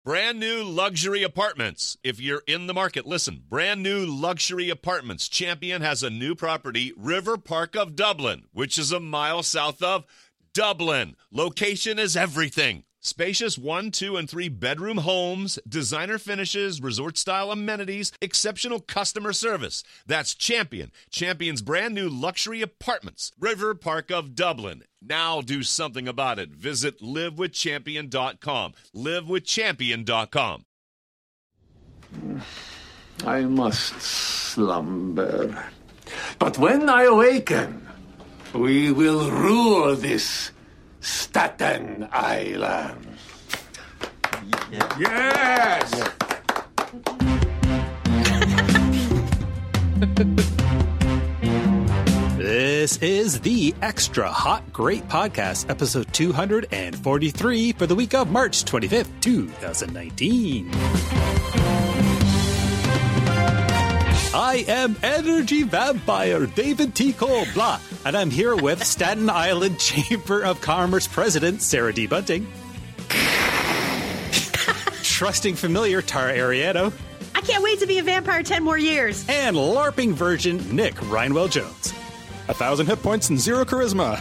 Brand new luxury apartments. If you're in the market, listen. Brand new luxury apartments. Champion has a new property, River Park of Dublin, which is a mile south of Dublin. Location is everything. Spacious 1, 2, and 3 bedroom homes, designer finishes, resort-style amenities, exceptional customer service. That's Champion. Champion's brand new luxury apartments, River Park of Dublin. Now do something about it. Visit livewithchampion.com. Livewithchampion.com. I must slumber. But when I awaken, we will rule this Staten Island. Yes! This is the Extra Hot Great Podcast, episode 243 for the week of March 25th, 2019. I am energy vampire David T. Cole, blah, and I'm here with Staten Island Chamber of Commerce President Sarah D. Bunting, trusting familiar Tara Ariano, I can't wait to be a vampire 10 more years, and LARPing virgin Nick Rhinewell Jones. 1,000 hit points and 0 charisma.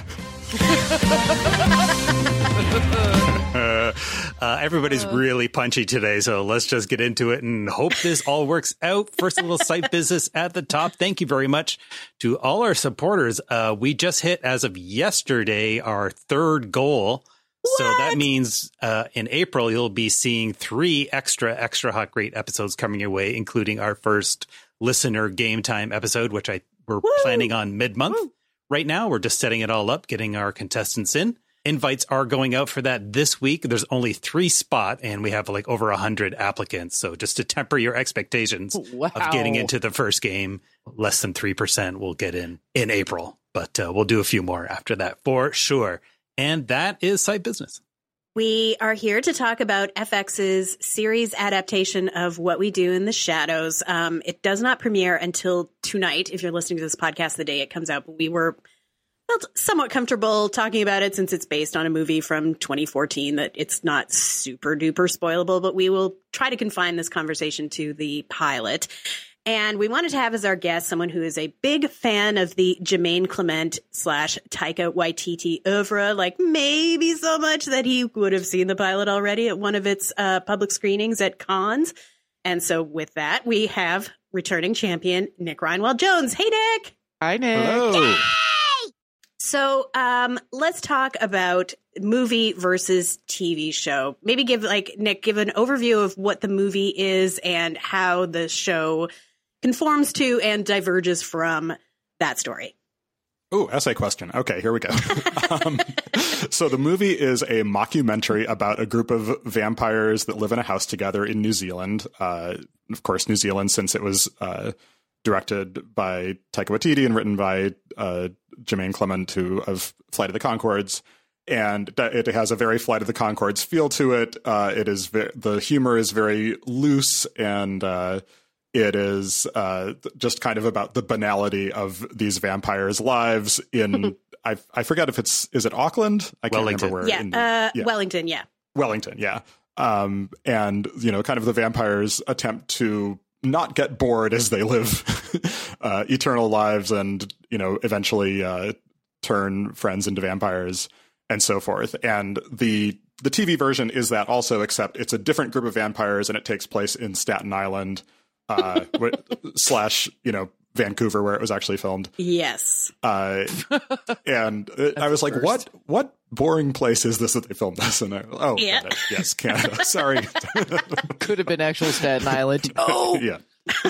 Everybody's really punchy today, so let's just get into it and hope this all works out. First, a little site business at the top. Thank you very much to all our supporters. We just hit, as of yesterday, our 3rd goal. What? So that means in April, you'll be seeing 3 extra hot great episodes coming your way, including our first listener game time episode, which we're planning on mid-month. Right now, we're just setting it all up, getting our contestants in. Invites are going out for that this week. There's only 3 spots, and we have like over 100 applicants. So just to temper your expectations of getting into the first game, less than 3% will get in April. But we'll do a few more after that for sure. And that is Site Business. We are here to talk about FX's series adaptation of What We Do in the Shadows. It does not premiere until tonight, if you're listening to this podcast the day it comes out. But we felt somewhat comfortable talking about it since it's based on a movie from 2014 that it's not super duper spoilable, but we will try to confine this conversation to the pilot. And we wanted to have as our guest someone who is a big fan of the Jermaine Clement / Taika Waititi oeuvre, like maybe so much that he would have seen the pilot already at one of its public screenings at cons. And so with that, we have returning champion Nick Rhinewell Jones. Hey, Nick. Hi, Nick. Hello. Yay! So let's talk about movie versus TV show. Maybe give an overview of what the movie is and how the show conforms to and diverges from that story. Oh, essay question. Okay, here we go. So the movie is a mockumentary about a group of vampires that live in a house together in New Zealand. Of course, New Zealand, since it was directed by Taika Waititi and written by Jermaine Clement of Flight of the Conchords. And it has a very Flight of the Conchords feel to it. The humor is very loose, and it is just kind of about the banality of these vampires' lives in, I forget if is it Auckland? I can't remember where. Wellington, yeah. Wellington, yeah. And, kind of the vampires attempt to not get bored as they live eternal lives and, eventually turn friends into vampires and so forth. And the TV version is that also, except it's a different group of vampires and it takes place in Staten Island / Vancouver, where it was actually filmed. Yes. And I was like, what boring place is this that they filmed this in? Yeah. Yes, Canada. Sorry. Could have been actual Staten Island. Oh, yeah.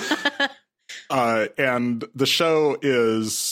And the show is,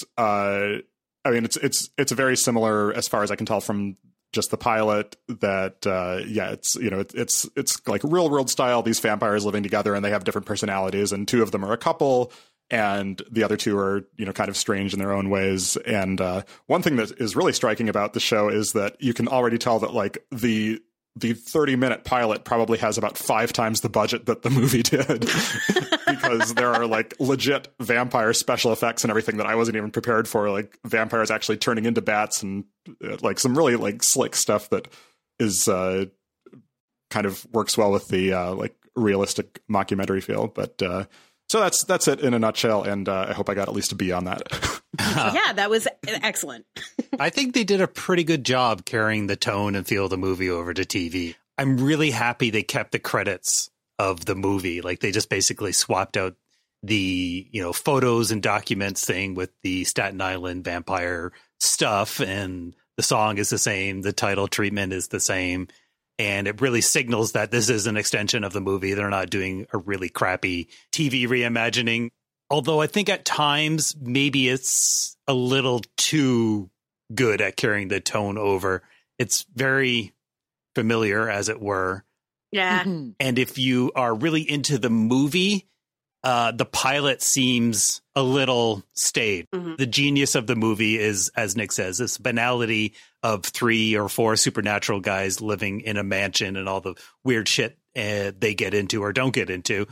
it's very similar as far as I can tell from just the pilot that, it's like real world style. These vampires living together and they have different personalities, and 2 of them are a couple and the other 2 are, kind of strange in their own ways. And one thing that is really striking about the show is that you can already tell that like the 30-minute pilot probably has about 5 times the budget that the movie did because there are like legit vampire special effects and everything that I wasn't even prepared for, like vampires actually turning into bats and like some really like slick stuff that is kind kind of works well with the like realistic mockumentary feel. But so that's it in a nutshell, and I hope I got at least a B on that. Yeah, that was excellent. I think they did a pretty good job carrying the tone and feel of the movie over to TV. I'm really happy they kept the credits of the movie. Like they just basically swapped out the, photos and documents thing with the Staten Island vampire stuff. And the song is the same. The title treatment is the same. And it really signals that this is an extension of the movie. They're not doing a really crappy TV reimagining. Although I think at times maybe it's a little too good at carrying the tone over. It's very familiar, as it were. Yeah. Mm-hmm. And if you are really into the movie, the pilot seems a little staid. Mm-hmm. The genius of the movie is, as Nick says, this banality of 3 or 4 supernatural guys living in a mansion and all the weird shit they get into or don't get into.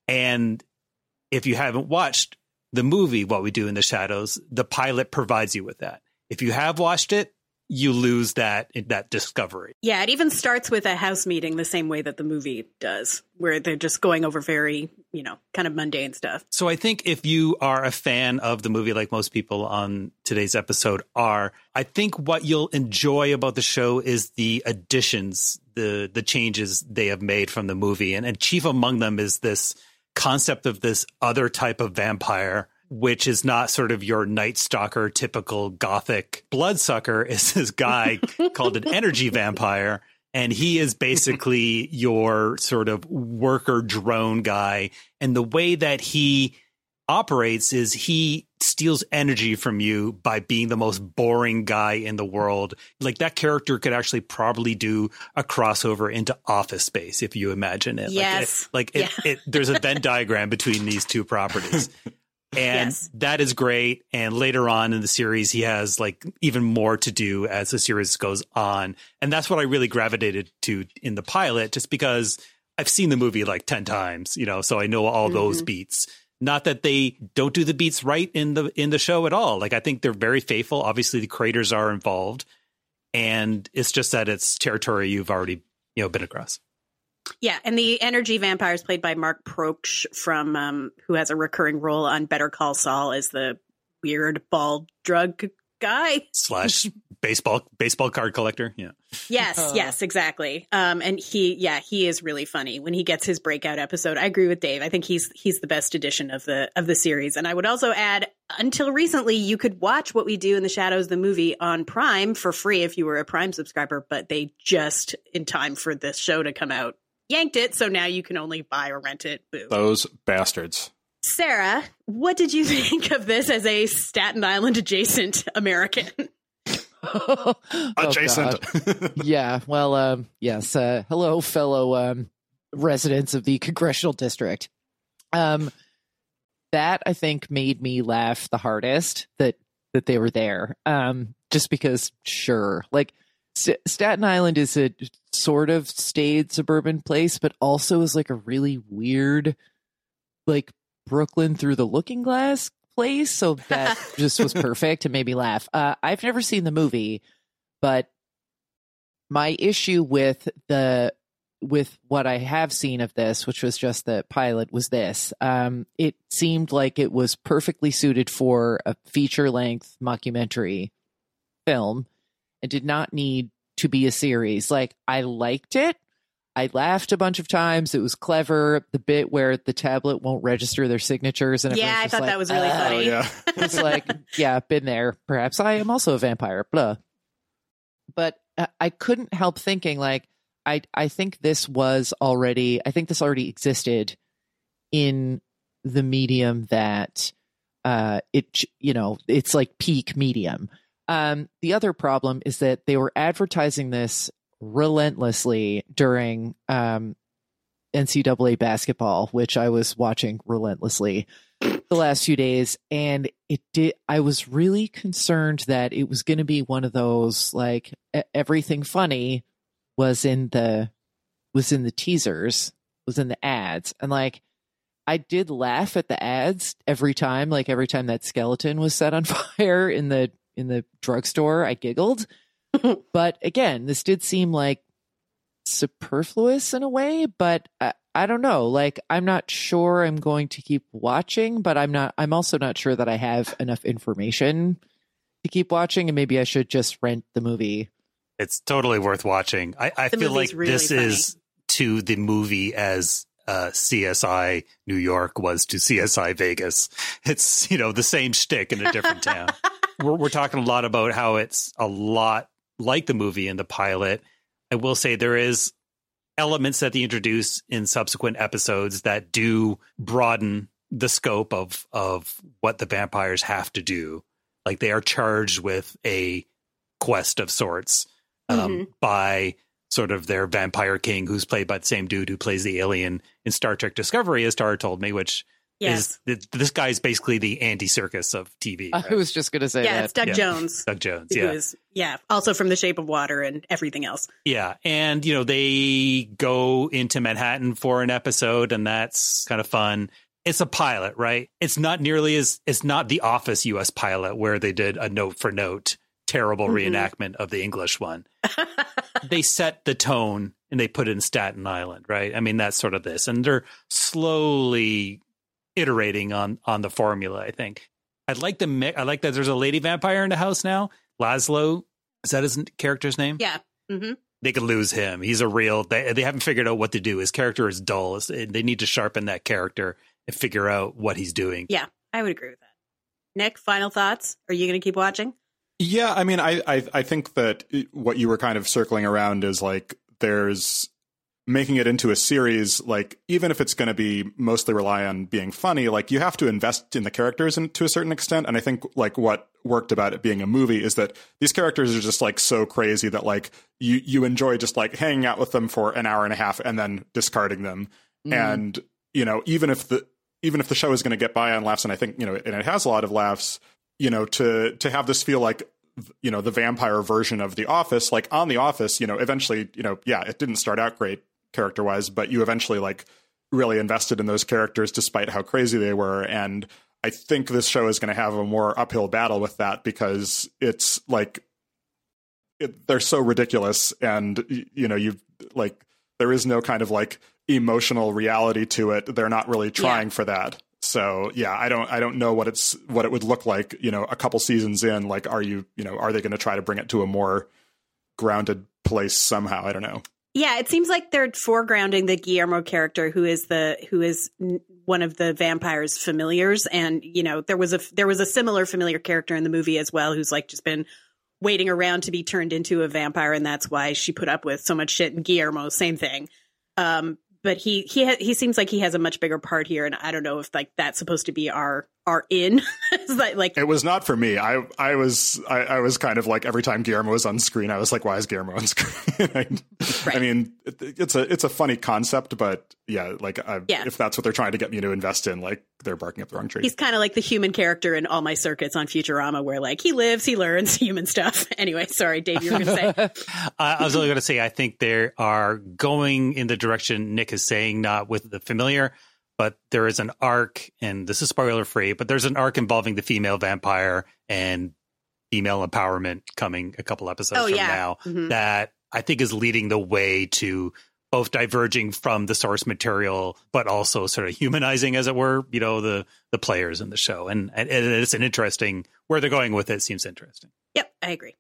And if you haven't watched the movie, What We Do in the Shadows, the pilot provides you with that. If you have watched it, you lose that discovery. Yeah, it even starts with a house meeting the same way that the movie does, where they're just going over very, kind of mundane stuff. So I think if you are a fan of the movie, like most people on today's episode are, I think what you'll enjoy about the show is the additions, the changes they have made from the movie. And chief among them is this concept of this other type of vampire, which is not sort of your Night Stalker, typical gothic bloodsucker. Is this guy called an energy vampire. And he is basically your sort of worker drone guy. And the way that he operates is he steals energy from you by being the most boring guy in the world. Like that character could actually probably do a crossover into Office Space, if you imagine it. Yes. There's a Venn diagram between these two properties. And yes, that is great. And later on in the series, he has like even more to do as the series goes on. And that's what I really gravitated to in the pilot, just because I've seen the movie like 10 times, so I know all those beats. Not that they don't do the beats right in the show at all. Like I think they're very faithful. Obviously the creators are involved, and it's just that it's territory you've already, been across. Yeah, and the energy vampire is played by Mark Proksch from who has a recurring role on Better Call Saul as the weird bald drug guy / baseball card collector. Yeah. Yes, exactly. And he is really funny when he gets his breakout episode. I agree with Dave. I think he's the best addition of the series. And I would also add, until recently, you could watch What We Do in the Shadows, the movie, on Prime for free if you were a Prime subscriber. But they just, in time for this show to come out, yanked it. So now you can only buy or rent it. Boo. Those bastards. Sarah, what did you think of this as a Staten Island adjacent American? Adjacent. Yeah. Well, yes. Hello, fellow residents of the congressional district. That I think made me laugh the hardest that they were there. Just because, sure, like Staten Island is a sort of staid suburban place, but also is like a really weird, like Brooklyn through the looking glass place. So that just was perfect and made me laugh. I've never seen the movie, but my issue with what I have seen of this, which was just the pilot, was this. It seemed like it was perfectly suited for a feature-length mockumentary film and did not need to be a series. Like, I liked it. I laughed a bunch of times. It was clever. The bit where the tablet won't register their signatures. And yeah, I thought that was really funny. Oh, yeah. It's like, yeah, been there. Perhaps I am also a vampire. Blah. But I couldn't help thinking, like, I think this already existed in the medium that it's like peak medium. The other problem is that they were advertising this relentlessly during NCAA basketball, which I was watching relentlessly the last few days, and I was really concerned that it was going to be one of those, like, everything funny was in the teasers, was in the ads, and like I did laugh at the ads every time that skeleton was set on fire in the drugstore, I giggled. But again, this did seem like superfluous in a way, but I don't know. Like, I'm not sure I'm going to keep watching, but I'm also not sure that I have enough information to keep watching, and maybe I should just rent the movie. It's totally worth watching. I feel like really this funny. Is to the movie as CSI New York was to CSI Vegas. It's, the same shtick in a different town. We're talking a lot about how it's a lot like the movie in the pilot. I will say there is elements that they introduce in subsequent episodes that do broaden the scope of what the vampires have to do. Like, they are charged with a quest of sorts by sort of their vampire king, who's played by the same dude who plays the alien in Star Trek Discovery, as Tara told me, which is this guy's basically the Andy Serkis of TV. Right? I was just going to say that. Yeah, it's Doug Jones. Doug Jones, who is, also from The Shape of Water and everything else. Yeah, and, they go into Manhattan for an episode, and that's kind of fun. It's a pilot, right? It's not the Office US pilot where they did a note for note terrible reenactment of the English one. They set the tone and they put it in Staten Island, right? I mean, that's sort of this. And they're slowly iterating on the formula, I think. I like that there's a lady vampire in the house now. Laszlo, is that his character's name? Yeah. Mm-hmm. They could lose him. He's they haven't figured out what to do. His character is dull. They need to sharpen that character and figure out what he's doing. Yeah, I would agree with that. Nick, final thoughts? Are you going to keep watching? Yeah, I mean, I think that what you were kind of circling around is like there's making it into a series, like even if it's going to be mostly rely on being funny, like you have to invest in the characters to a certain extent. And I think like what worked about it being a movie is that these characters are just like so crazy that like you enjoy just like hanging out with them for an hour and a half and then discarding them. And, even if the show is going to get by on laughs, and I think, and it has a lot of laughs, to have this feel like, the vampire version of The Office, like on The Office, eventually, it didn't start out great character wise, but you eventually like really invested in those characters despite how crazy they were. And I think this show is going to have a more uphill battle with that because it's like, they're so ridiculous. And, there is no kind of like emotional reality to it. They're not really trying for that. So yeah, I don't know what it would look like, a couple seasons in, like, are they going to try to bring it to a more grounded place somehow? I don't know. Yeah, it seems like they're foregrounding the Guillermo character, who is one of the vampire's familiars, and there was a similar familiar character in the movie as well, who's like just been waiting around to be turned into a vampire, and that's why she put up with so much shit. And Guillermo, same thing. But he seems like he has a much bigger part here, and I don't know if like that's supposed to be our in. like it was not for me. I was kind of like every time Guillermo was on screen, I was like, why is Guillermo on screen? Right. I mean, it's a funny concept, but yeah, like if that's what they're trying to get me to invest in, like they're barking up the wrong tree. He's kind of like the human character in All My Circuits on Futurama, where like he lives, he learns human stuff. Anyway, sorry, Dave, you were going to say. I was only going to say, I think they are going in the direction Nick is saying, not with the familiar, but there is an arc, and this is spoiler free, but there's an arc involving the female vampire and female empowerment coming a couple episodes from now that I think is leading the way to both diverging from the source material, but also sort of humanizing, as it were, the players in the show. And it's an interesting, where they're going with it seems interesting. Yep, I agree.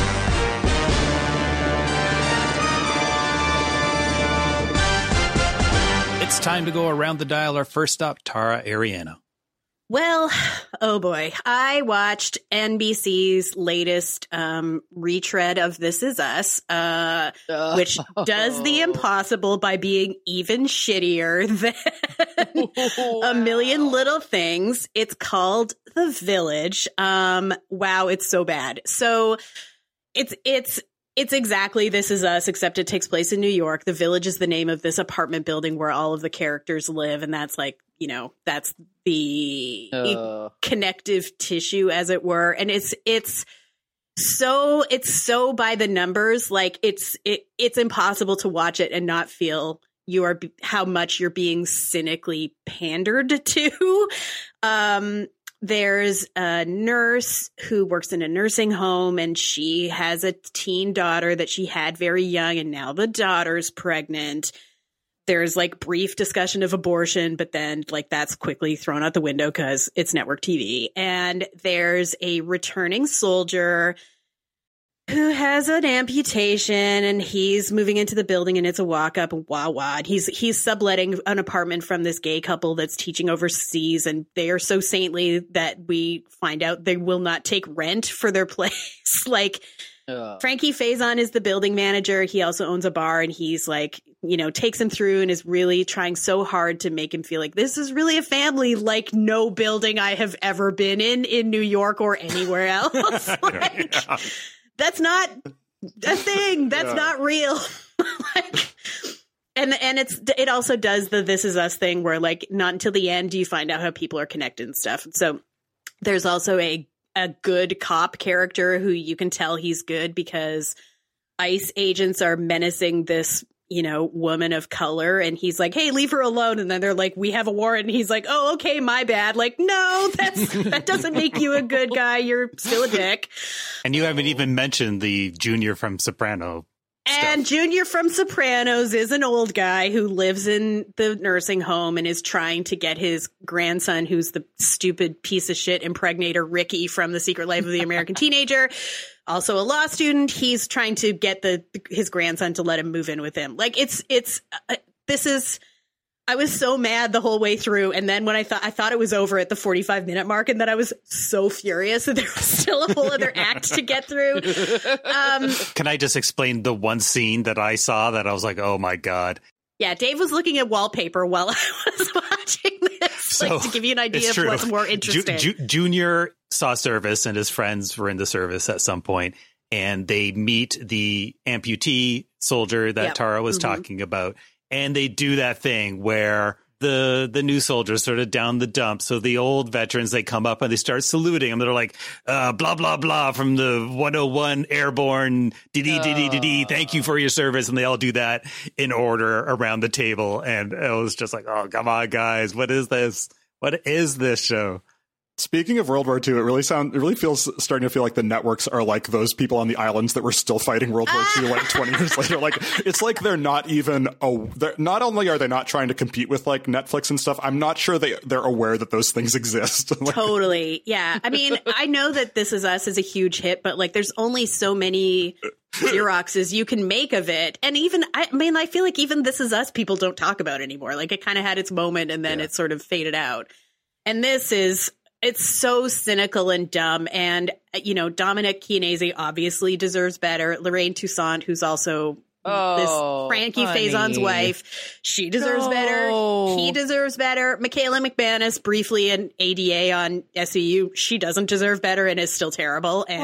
It's time to go around the dial. Our first stop, Tara Ariano. Well, oh boy. I watched NBC's latest retread of This Is Us, which does the impossible by being even shittier than A Million Little Things. It's called The Village. Wow, it's so bad. So it's exactly This Is Us, except it takes place in New York. The Village is the name of this apartment building where all of the characters live. And that's like, that's the connective tissue, as it were. And it's so by the numbers, like it's impossible to watch it and not feel how much you're being cynically pandered to. There's a nurse who works in a nursing home, and she has a teen daughter that she had very young, and now the daughter's pregnant. There's like brief discussion of abortion, but then like that's quickly thrown out the window because it's network TV. And there's a returning soldier who has an amputation, and he's moving into the building, and it's a walk up and wah. He's subletting an apartment from this gay couple that's teaching overseas, and they are so saintly that we find out they will not take rent for their place. Like, Frankie Faison is the building manager. He also owns a bar, and he's like, takes him through and is really trying so hard to make him feel like this is really a family like no building I have ever been in New York or anywhere else. Like, that's not a thing. That's not real. Like, and it also does the This Is Us thing where like not until the end do you find out how people are connected and stuff. So there's also a good cop character who you can tell he's good because ICE agents are menacing this, woman of color, and he's like, hey, leave her alone. And then they're like, we have a warrant. And he's like, oh, okay, my bad. Like, no, that doesn't make you a good guy. You're still a dick. And you haven't even mentioned the Junior from Soprano. And Junior from Sopranos is an old guy who lives in the nursing home and is trying to get his grandson, who's the stupid piece of shit impregnator Ricky from The Secret Life of the American Teenager, also a law student. He's trying to get his grandson to let him move in with him. Like I was so mad the whole way through. And then when I thought it was over at the 45-minute mark, and then I was so furious that there was still a whole other act to get through. Can I just explain the one scene that I saw that I was like, oh my God. Yeah, Dave was looking at wallpaper while I was watching this, to give you an idea of what's more interesting. Junior saw service, and his friends were in the service at some point, and they meet the amputee soldier that Tara was talking about. And they do that thing where the new soldiers sort of down the dump. So the old veterans, they come up and they start saluting them. They're like, blah, blah, blah from the 101 Airborne, thank you for your service. And they all do that in order around the table. And it was just like, oh, come on, guys. What is this? What is this show? Speaking of World War II, it really feels starting to feel like the networks are like those people on the islands that were still fighting World War II like 20 years later. Like, it's like they're not even not only are they not trying to compete with like Netflix and stuff, I'm not sure they're aware that those things exist. Like, totally. Yeah. I mean, I know that This Is Us is a huge hit, but like there's only so many Xeroxes you can make of it. And even, I feel like even This Is Us people don't talk about anymore. Like it kind of had its moment and then it sort of faded out. And it's so cynical and dumb. And, Dominic Chianese obviously deserves better. Lorraine Toussaint, who's also this Frankie Faison's wife, she deserves better. He deserves better. Michaela McManus, briefly an ADA on SVU, she doesn't deserve better and is still terrible. And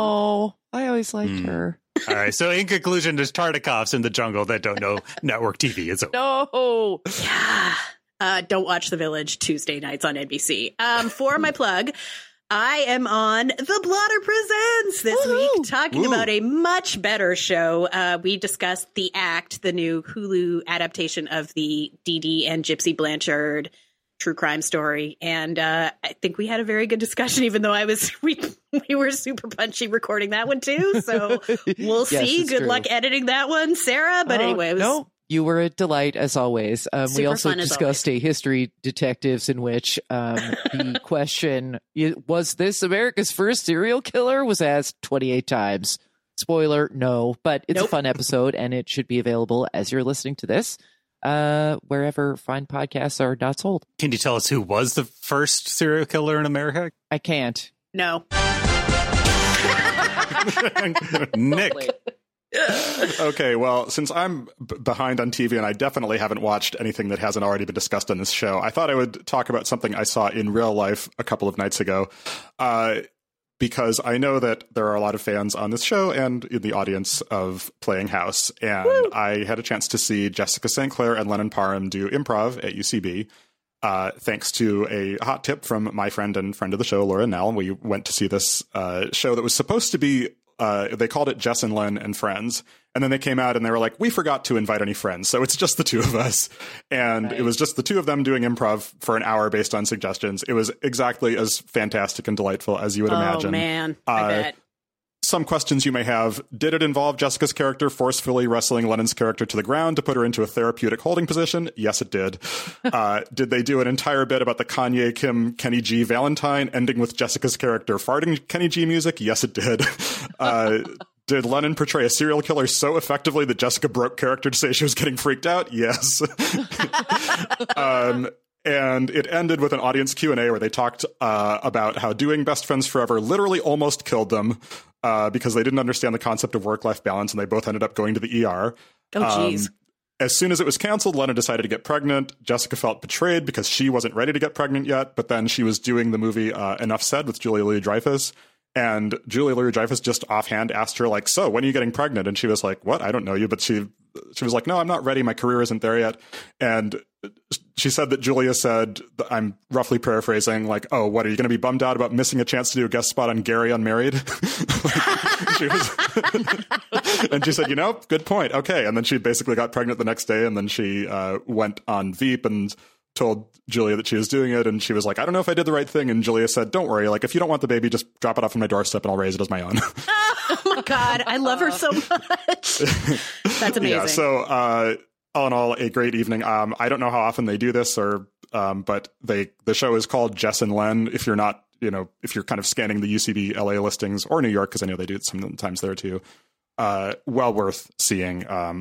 I always liked her. All right. So in conclusion, there's Tartakovs in the jungle that don't know network TV. No. Yeah. Don't watch The Village Tuesday nights on NBC. For my plug, I am on The Blotter Presents this week, talking about a much better show. We discussed The Act, the new Hulu adaptation of the Dee Dee and Gypsy Blanchard true crime story. And I think we had a very good discussion, even though we were super punchy recording that one too. So we'll see. Good luck editing that one, Sarah. But anyway, it was... You were a delight, as always. We also discussed a history detectives in which the question, was this America's first serial killer, was asked 28 times. Spoiler, no. But it's a fun episode, and it should be available as you're listening to this, wherever fine podcasts are not sold. Can you tell us who was the first serial killer in America? I can't. No. Nick. Okay, well, since I'm behind on TV and I definitely haven't watched anything that hasn't already been discussed on this show, I thought I would talk about something I saw in real life a couple of nights ago, because I know that there are a lot of fans on this show and in the audience of Playing House, and I had a chance to see Jessica St. Clair and Lennon Parham do improv at UCB. Thanks to a hot tip from my friend and friend of the show, Laura Nell. We went to see this show that was supposed to be they called it Jess and Len and Friends. And then they came out and they were like, we forgot to invite any friends. So it's just the two of us. And It was just the two of them doing improv for an hour based on suggestions. It was exactly as fantastic and delightful as you would imagine. Oh, man. I bet. Some questions you may have. Did it involve Jessica's character forcefully wrestling Lennon's character to the ground to put her into a therapeutic holding position? Yes, it did. Did they do an entire bit about the Kanye, Kim, Kenny G Valentine ending with Jessica's character farting Kenny G music? Yes, it did. Did Lennon portray a serial killer so effectively that Jessica broke character to say she was getting freaked out? Yes. And it ended with an audience Q&A where they talked about how doing Best Friends Forever literally almost killed them because they didn't understand the concept of work-life balance, and they both ended up going to the ER. Oh, jeez. As soon as it was canceled, Lena decided to get pregnant. Jessica felt betrayed because she wasn't ready to get pregnant yet, but then she was doing the movie Enough Said with Julia Louis-Dreyfus. And Julia Louis-Dreyfus just offhand asked her, like, so when are you getting pregnant? And she was like, what? I don't know you. But she was like, no, I'm not ready. My career isn't there yet. And she said that Julia said, I'm roughly paraphrasing, like, oh, what, are you going to be bummed out about missing a chance to do a guest spot on Gary Unmarried? And she said, good point. Okay. And then she basically got pregnant the next day. And then she went on Veep and told Julia that she was doing it, and she was like, I don't know if I did the right thing. And Julia said, don't worry, like, if you don't want the baby, just drop it off on my doorstep and I'll raise it as my own. Oh my God, I love her so much. That's amazing. Yeah, so all in all, a great evening. I don't know how often they do this, or but the show is called Jess and Len. If you're not, if you're kind of scanning the UCB LA listings, or New York, because I know they do it sometimes there too. Well worth seeing.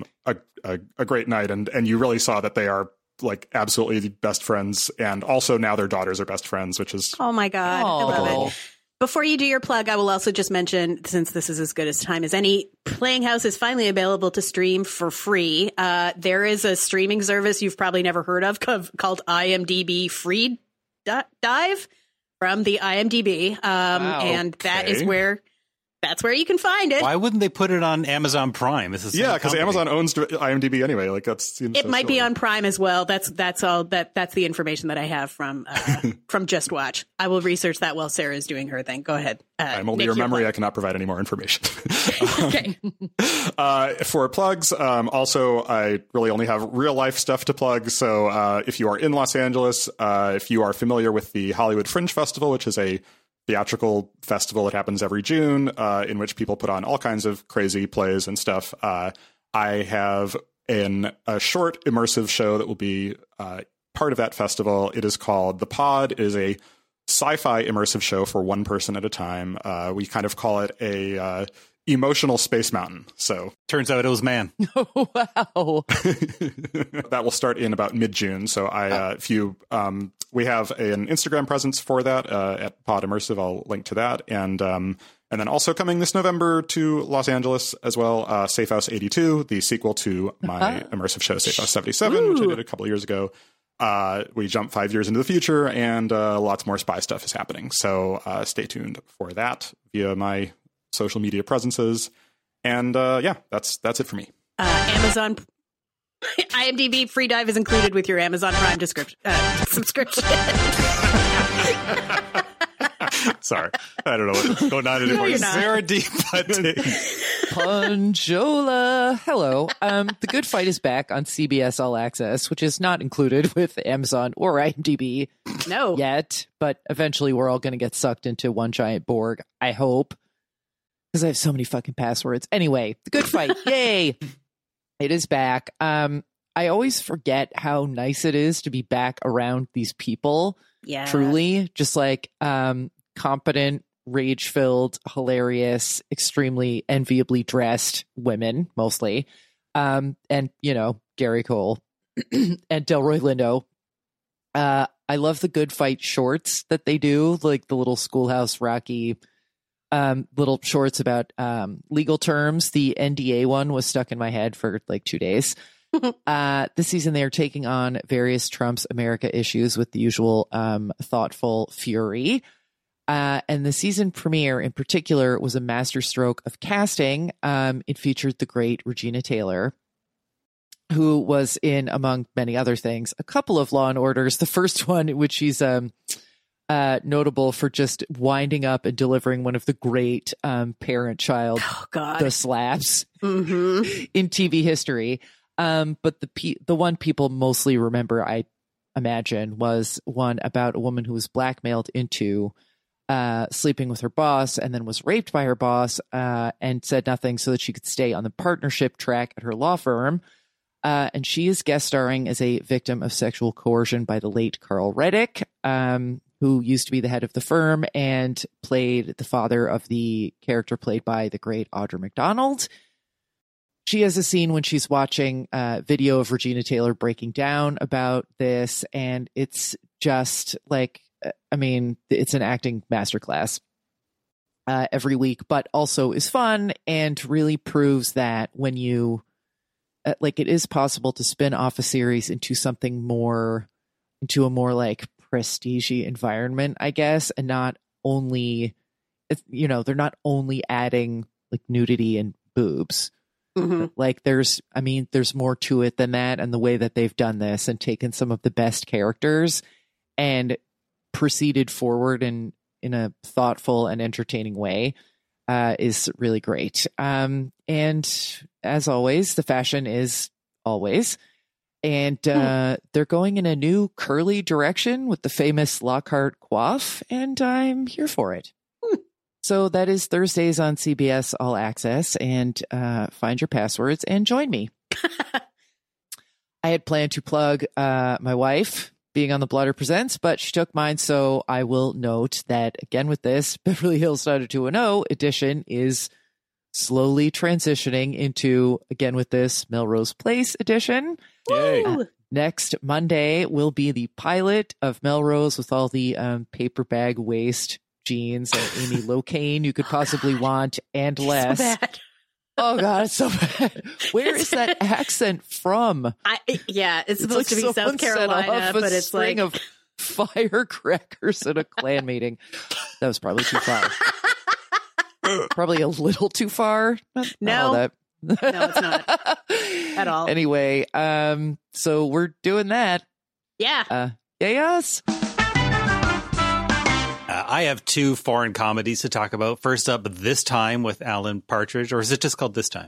A great night, and you really saw that they are like absolutely the best friends, and also now their daughters are best friends, which is I love it. Before you do your plug, I will also just mention, since this is as good as time as any, Playing House is finally available to stream for free. There is a streaming service you've probably never heard of called IMDb Free Dive from the IMDb, and that is where. That's where you can find it. Why wouldn't they put it on Amazon Prime? Because Amazon owns IMDb anyway. Like it might be on Prime as well. That's all. That's the information that I have from Just Watch. I will research that while Sarah is doing her thing. Go ahead. I'm only your memory. I cannot provide any more information. Okay. For plugs, also I really only have real life stuff to plug. So if you are in Los Angeles, if you are familiar with the Hollywood Fringe Festival, which is a theatrical festival that happens every June, in which people put on all kinds of crazy plays and stuff. I have a short immersive show that will be part of that festival. It is called The Pod. It is a sci-fi immersive show for one person at a time. We kind of call it a emotional Space Mountain. So turns out it was man. Oh, wow. That will start in about mid-June. So we have an Instagram presence for that at Pod Immersive. I'll link to that. And then also coming this November to Los Angeles as well, Safe House 82, the sequel to my immersive show, Safe House 77, which I did a couple of years ago. We jump 5 years into the future, and lots more spy stuff is happening. So stay tuned for that via my social media presences. And that's it for me. Amazon IMDb Free Dive is included with your Amazon Prime subscription. Sorry, I don't know what's going on anymore. No, Sarah D. Punjola. Hello. The Good Fight is back on CBS All Access, which is not included with Amazon or IMDb yet, but eventually we're all going to get sucked into one giant Borg, I hope, because I have so many fucking passwords. Anyway, The Good Fight, yay! It is back. I always forget how nice it is to be back around these people. Yeah. Truly, just like competent, rage-filled, hilarious, extremely enviably dressed women, mostly. And, Gary Cole and Delroy Lindo. I love the Good Fight shorts that they do, like the little Schoolhouse Rocky little shorts about legal terms. The NDA one was stuck in my head for like 2 days. This season they are taking on various Trump's America issues with the usual thoughtful fury. And the season premiere in particular was a masterstroke of casting. It featured the great Regina Taylor, who was in, among many other things, a couple of Law and Orders. The first one, which she's notable for just winding up and delivering one of the great parent-child the slaps in TV history. But the one people mostly remember, I imagine, was one about a woman who was blackmailed into sleeping with her boss and then was raped by her boss and said nothing so that she could stay on the partnership track at her law firm. And she is guest starring as a victim of sexual coercion by the late Carl Reddick, who used to be the head of the firm and played the father of the character played by the great Audra McDonald. She has a scene when she's watching a video of Regina Taylor breaking down about this, and it's just like, I mean, it's an acting masterclass every week, but also is fun and really proves that when you, like, it is possible to spin off a series into something more, into a more like prestige-y environment, I guess, and not only, you know, they're not only adding like nudity and boobs. Like there's more to it than that, and the way that they've done this and taken some of the best characters and proceeded forward in a thoughtful and entertaining way is really great. And as always, the fashion is always. And they're going in a new curly direction with the famous Lockhart coif, and I'm here for it. So that is Thursdays on CBS All Access, and find your passwords and join me. I had planned to plug my wife being on the Blotter Presents, but she took mine, so I will note that, again with this, Beverly Hills 90210 edition is slowly transitioning into, again with this, Melrose Place edition. Yay. Next Monday will be the pilot of Melrose with all the paper bag waist jeans and Amy Locane you could possibly want and less. So bad. Oh God, it's so bad. Where is that accent from? It's supposed to be South Carolina, but it's like of firecrackers at a Klan meeting. That was probably too far. Probably a little too far. No, it's not at all. Anyway, so we're doing that. Yeah. Yes. I have two foreign comedies to talk about. First up, This Time with Alan Partridge, or is it just called This Time?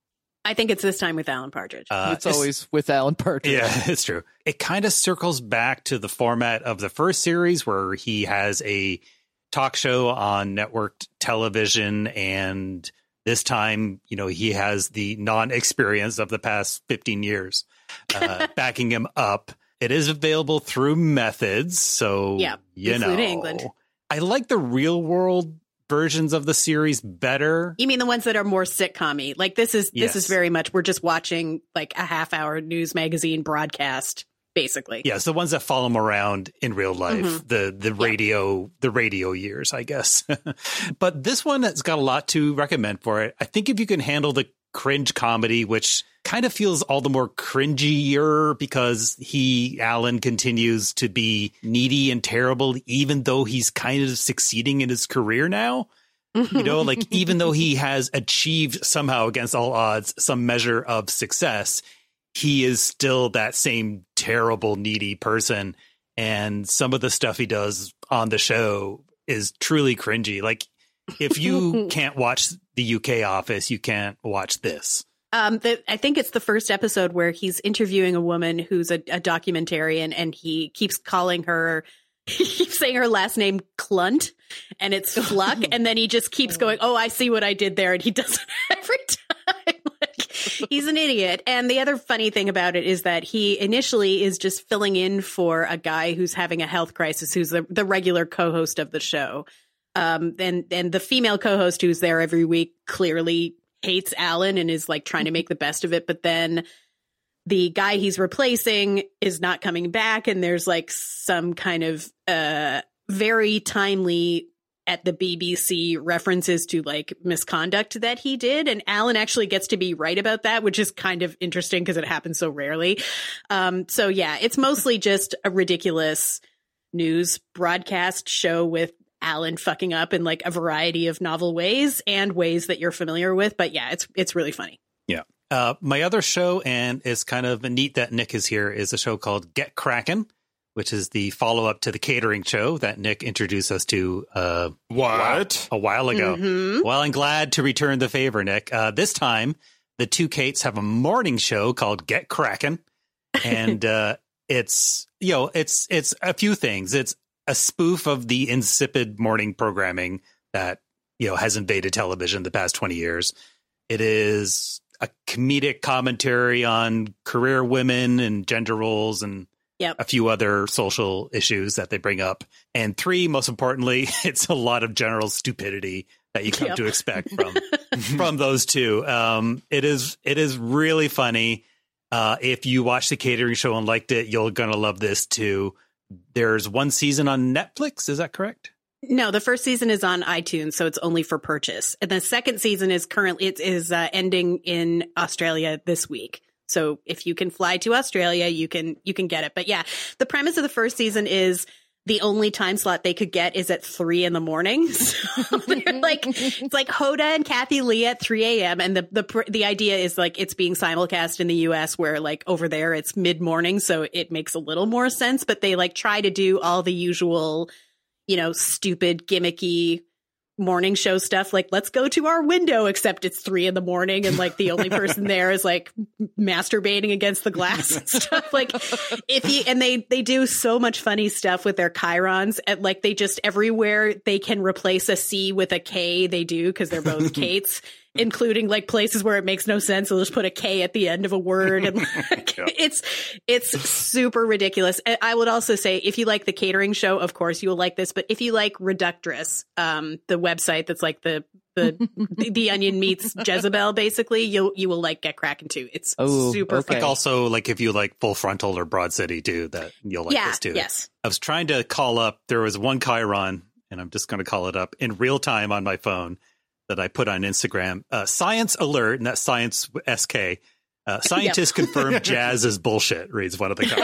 I think it's This Time with Alan Partridge. It's always with Alan Partridge. Yeah, it's true. It kind of circles back to the format of the first series where he has a talk show on network television, and this time, you know, he has the non-experience of the past 15 years backing him up. It is available through Methods, so, you know. England. I like the real world versions of the series better. You mean the ones that are more sitcom-y? Like this is very much, we're just watching like a half-hour news magazine broadcast, basically. Yes, the ones that follow him around in real life, the radio years, I guess. But this one has got a lot to recommend for it. I think if you can handle the cringe comedy, which kind of feels all the more cringier because Alan continues to be needy and terrible, even though he's kind of succeeding in his career now. You know, like even though he has achieved somehow against all odds some measure of success, he is still that same terrible, needy person. And some of the stuff he does on the show is truly cringy. Like if you can't watch the UK Office, you can't watch this. I think it's the first episode where he's interviewing a woman who's a documentarian, and he keeps calling her, he keeps saying her last name Clunt, and it's Fluck, and then he just keeps going, oh, I see what I did there, and he does it every time. Like, he's an idiot. And the other funny thing about it is that he initially is just filling in for a guy who's having a health crisis, who's the regular co-host of the show. And the female co-host who's there every week clearly hates Alan and is like trying to make the best of it. But then the guy he's replacing is not coming back. And there's like some kind of very timely at the BBC references to like misconduct that he did. And Alan actually gets to be right about that, which is kind of interesting because it happens so rarely. So yeah, it's mostly just a ridiculous news broadcast show with Alan fucking up in like a variety of novel ways and ways that you're familiar with. But yeah, it's really funny. Yeah. My other show, and it's kind of neat that Nick is here, is a show called Get Kraken which is the follow-up to the catering show that Nick introduced us to What? a while ago. Mm-hmm. Well, I'm glad to return the favor, Nick. This time, the two Kates have a morning show called Get Crackin', and it's a few things. It's a spoof of the insipid morning programming that has invaded television the past 20 years. It is a comedic commentary on career women and gender roles and a few other social issues that they bring up. And 3, most importantly, it's a lot of general stupidity that you come to expect from those two. It is really funny. If you watch the catering show and liked it, you're going to love this too. There's one season on Netflix. Is that correct? No, the first season is on iTunes, so it's only for purchase. And the second season is ending in Australia this week. So if you can fly to Australia, you can get it. But yeah, the premise of the first season is the only time slot they could get is at 3 a.m. So they're like, it's like Hoda and Kathy Lee at 3 a.m. And the idea is like it's being simulcast in the US where like over there it's mid-morning. So it makes a little more sense, but they like try to do all the usual, stupid gimmicky morning show stuff. Like, let's go to our window, except it's 3 a.m. and like the only person there is like masturbating against the glass and stuff. Like they do so much funny stuff with their chyrons, and like they just everywhere they can replace a C with a K, they do, because they're both Kates. Including like places where it makes no sense. They'll just put a K at the end of a word. And like, it's super ridiculous. And I would also say, if you like the catering show, of course you will like this. But if you like Reductress, the website that's like the Onion meets Jezebel, basically, you will like Get Crackin' too. It's super fun. Also, like if you like Full Frontal or Broad City too, that you'll like this too. Yes. I was trying to call up. There was one chyron, and I'm just going to call it up in real time on my phone, that I put on Instagram. Science alert, and that's Science SK. Scientists confirm jazz is bullshit, reads one of the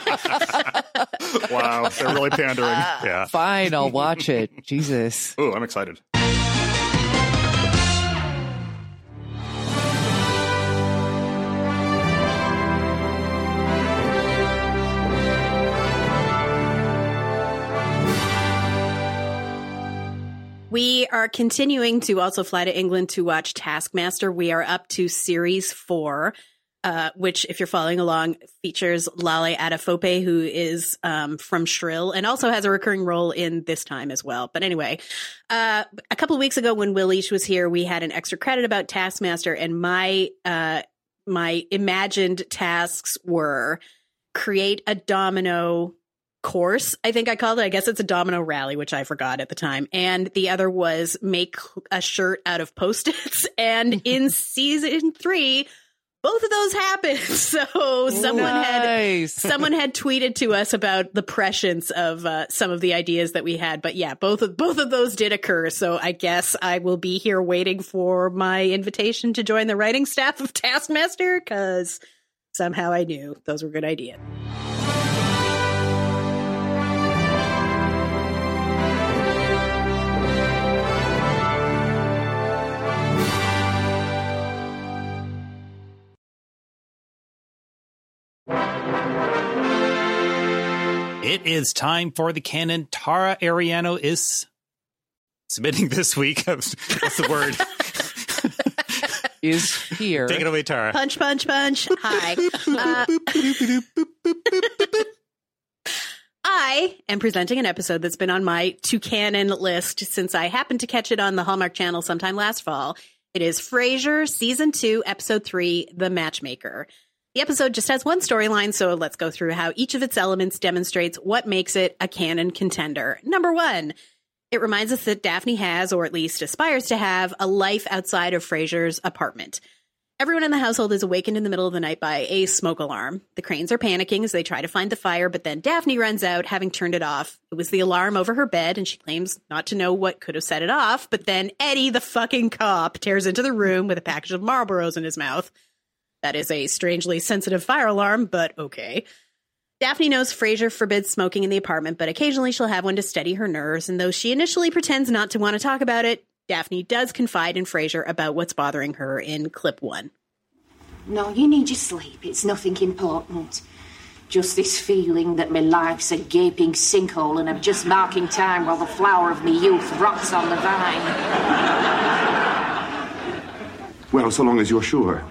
comments. Wow, they're really pandering. Yeah. Fine, I'll watch it. Jesus. Oh, I'm excited. We are continuing to also fly to England to watch Taskmaster. We are up to series 4, which, if you're following along, features Lale Adefope, who is from Shrill and also has a recurring role in This Time as well. But anyway, a couple of weeks ago when Will Leach was here, we had an extra credit about Taskmaster, and my imagined tasks were create a domino course, I think I called it. I guess it's a domino rally, which I forgot at the time. And the other was make a shirt out of Post-its. And in season 3, both of those happened. So someone had tweeted to us about the prescience of some of the ideas that we had. But yeah, both of those did occur. So I guess I will be here waiting for my invitation to join the writing staff of Taskmaster, because somehow I knew those were good ideas. It is time for the canon. Tara Ariano is submitting this week. What's the word? Is here. Take it away, Tara. Punch, punch, punch. Hi. I am presenting an episode that's been on my to canon list since I happened to catch it on the Hallmark Channel sometime last fall. It is Frasier, Season 2, Episode 3, The Matchmaker. The episode just has one storyline, so let's go through how each of its elements demonstrates what makes it a canon contender. Number 1, it reminds us that Daphne has, or at least aspires to have, a life outside of Frasier's apartment. Everyone in the household is awakened in the middle of the night by a smoke alarm. The Cranes are panicking as they try to find the fire, but then Daphne runs out, having turned it off. It was the alarm over her bed, and she claims not to know what could have set it off, but then Eddie, the fucking cop, tears into the room with a package of Marlboros in his mouth. That is a strangely sensitive fire alarm, but okay. Daphne knows Frasier forbids smoking in the apartment, but occasionally she'll have one to steady her nerves, and though she initially pretends not to want to talk about it, Daphne does confide in Frasier about what's bothering her in clip 1. No, you need your sleep. It's nothing important. Just this feeling that my life's a gaping sinkhole and I'm just marking time while the flower of me youth rots on the vine. Well, so long as you're sure.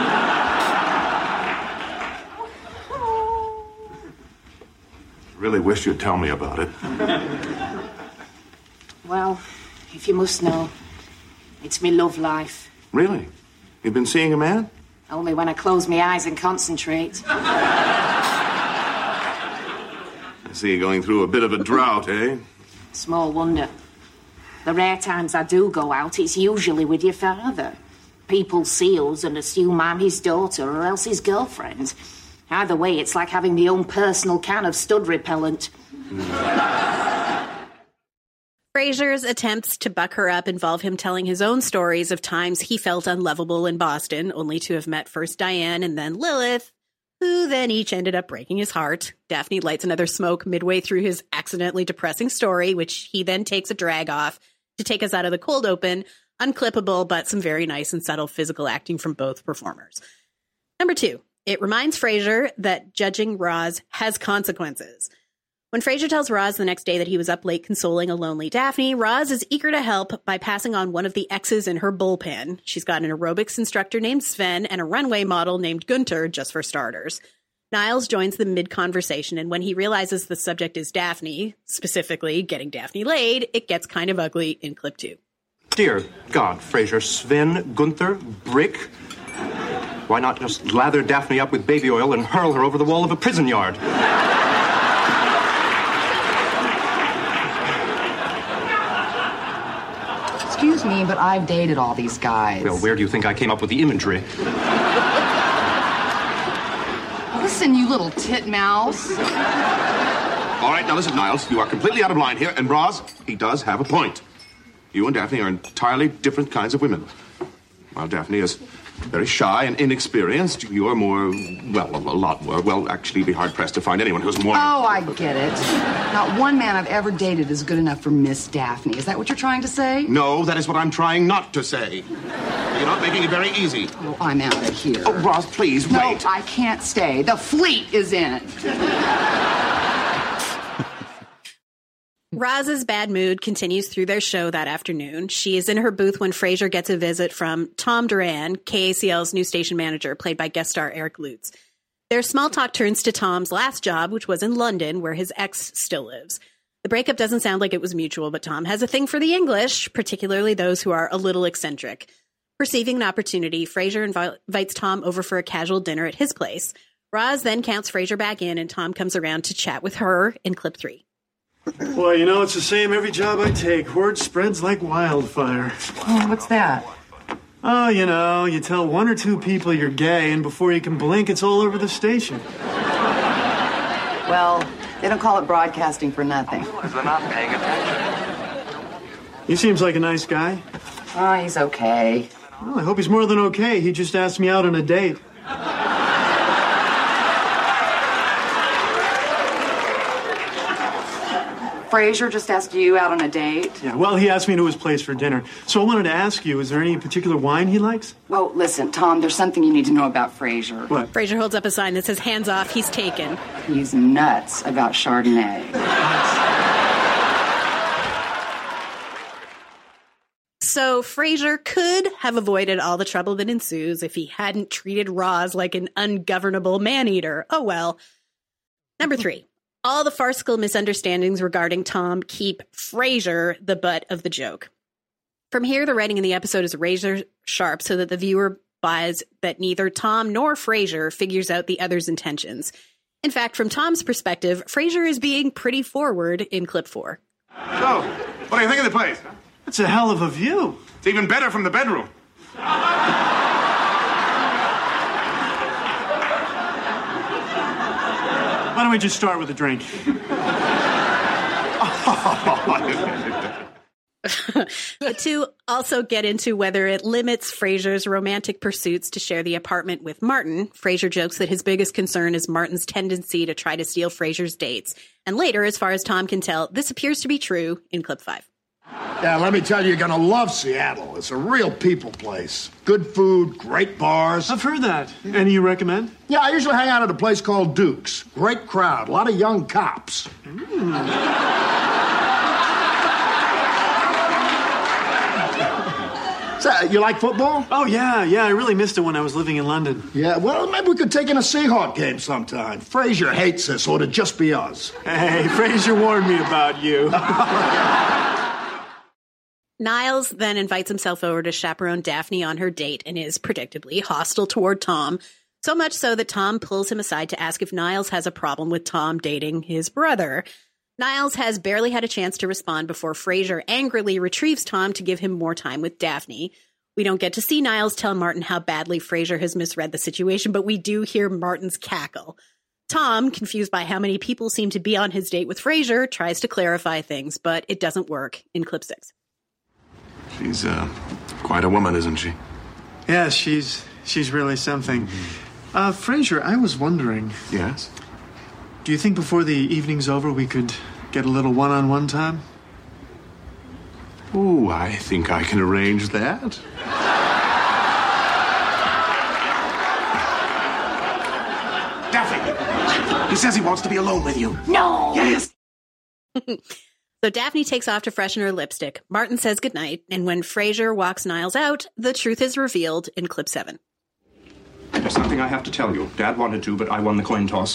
Really wish you'd tell me about it. Well, if you must know, it's me love life. Really? You've been seeing a man? Only when I close my eyes and concentrate. I see you're going through a bit of a drought, eh? Small wonder. The rare times I do go out, it's usually with your father. People see us and assume I'm his daughter or else his girlfriend. Either way, it's like having my own personal can of stud repellent. Frasier's attempts to buck her up involve him telling his own stories of times he felt unlovable in Boston, only to have met first Diane and then Lilith, who then each ended up breaking his heart. Daphne lights another smoke midway through his accidentally depressing story, which he then takes a drag off to take us out of the cold open. Unclippable, but some very nice and subtle physical acting from both performers. Number 2, it reminds Frasier that judging Roz has consequences. When Frasier tells Roz the next day that he was up late consoling a lonely Daphne, Roz is eager to help by passing on one of the X's in her bullpen. She's got an aerobics instructor named Sven and a runway model named Gunter, just for starters. Niles joins the mid-conversation, and when he realizes the subject is Daphne, specifically getting Daphne laid, it gets kind of ugly in clip 2. Dear God, Frasier, Sven, Gunther, Brick. Why not just lather Daphne up with baby oil and hurl her over the wall of a prison yard? Excuse me, but I've dated all these guys. Well, where do you think I came up with the imagery? Listen, you little titmouse. All right, now listen, Niles. You are completely out of line here, and Roz, he does have a point. You and Daphne are entirely different kinds of women. While Daphne is very shy and inexperienced, you're more, well, a lot more. Well, actually, be hard-pressed to find anyone who's more... Oh, I get it. Not one man I've ever dated is good enough for Miss Daphne. Is that what you're trying to say? No, that is what I'm trying not to say. You're not making it very easy. Oh, I'm out of here. Oh, Roz, please, wait. No, I can't stay. The fleet is in. Roz's bad mood continues through their show that afternoon. She is in her booth when Frasier gets a visit from Tom Duran, KACL's new station manager, played by guest star Eric Lutz. Their small talk turns to Tom's last job, which was in London, where his ex still lives. The breakup doesn't sound like it was mutual, but Tom has a thing for the English, particularly those who are a little eccentric. Perceiving an opportunity, Frasier invites Tom over for a casual dinner at his place. Roz then counts Frasier back in, and Tom comes around to chat with her in clip 3. Well, you know, it's the same every job I take. Word spreads like wildfire. Oh, what's that? Oh, you know, you tell 1 or 2 people you're gay, and before you can blink, it's all over the station. Well, they don't call it broadcasting for nothing. They're not paying attention. He seems like a nice guy. Oh, he's okay. Well, I hope he's more than okay. He just asked me out on a date. Frasier just asked you out on a date? Yeah, well, he asked me to his place for dinner. So I wanted to ask you, is there any particular wine he likes? Oh, listen, Tom, there's something you need to know about Frasier. What? Frasier holds up a sign that says, "Hands off, he's taken." He's nuts about Chardonnay. So Frasier could have avoided all the trouble that ensues if he hadn't treated Roz like an ungovernable man-eater. Oh well. Number 3. All the farcical misunderstandings regarding Tom keep Frasier the butt of the joke. From here, the writing in the episode is razor sharp so that the viewer buys that neither Tom nor Frasier figures out the other's intentions. In fact, from Tom's perspective, Frasier is being pretty forward in clip 4. So, what do you think of the place? That's a hell of a view. It's even better from the bedroom. Why don't we just start with a drink? The two also get into whether it limits Frasier's romantic pursuits to share the apartment with Martin. Frasier jokes that his biggest concern is Martin's tendency to try to steal Frasier's dates. And later, as far as Tom can tell, this appears to be true in clip 5. Yeah, let me tell you, you're going to love Seattle. It's a real people place. Good food, great bars. I've heard that. Any you recommend? Yeah, I usually hang out at a place called Duke's. Great crowd, a lot of young cops. So, you like football? Oh, yeah. I really missed it when I was living in London. Yeah, well, maybe we could take in a Seahawk game sometime. Frazier hates this, or it'd just be us. Hey, Frazier warned me about you. Niles then invites himself over to chaperone Daphne on her date and is predictably hostile toward Tom, so much so that Tom pulls him aside to ask if Niles has a problem with Tom dating his brother. Niles has barely had a chance to respond before Frazier angrily retrieves Tom to give him more time with Daphne. We don't get to see Niles tell Martin how badly Frazier has misread the situation, but we do hear Martin's cackle. Tom, confused by how many people seem to be on his date with Frazier, tries to clarify things, but it doesn't work in clip 6. She's quite a woman, isn't she? Yeah, she's really something. Frazier, I was wondering. Yes? Do you think before the evening's over we could get a little one-on-one time? Ooh, I think I can arrange that. Daphne! He says he wants to be alone with you. No! Yes! So Daphne takes off to freshen her lipstick. Martin says goodnight, and when Frazier walks Niles out, the truth is revealed in clip 7. There's something I have to tell you. Dad wanted to, but I won the coin toss.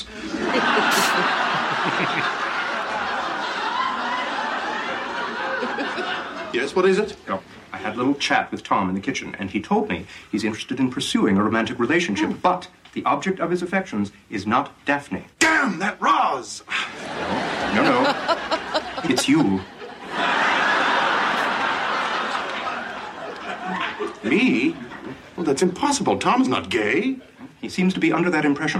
Yes, what is it? Oh, I had a little chat with Tom in the kitchen, and he told me he's interested in pursuing a romantic relationship, but the object of his affections is not Daphne. Damn, that Roz! No. It's you. Me? Well, that's impossible. Tom's not gay. He seems to be under that impression.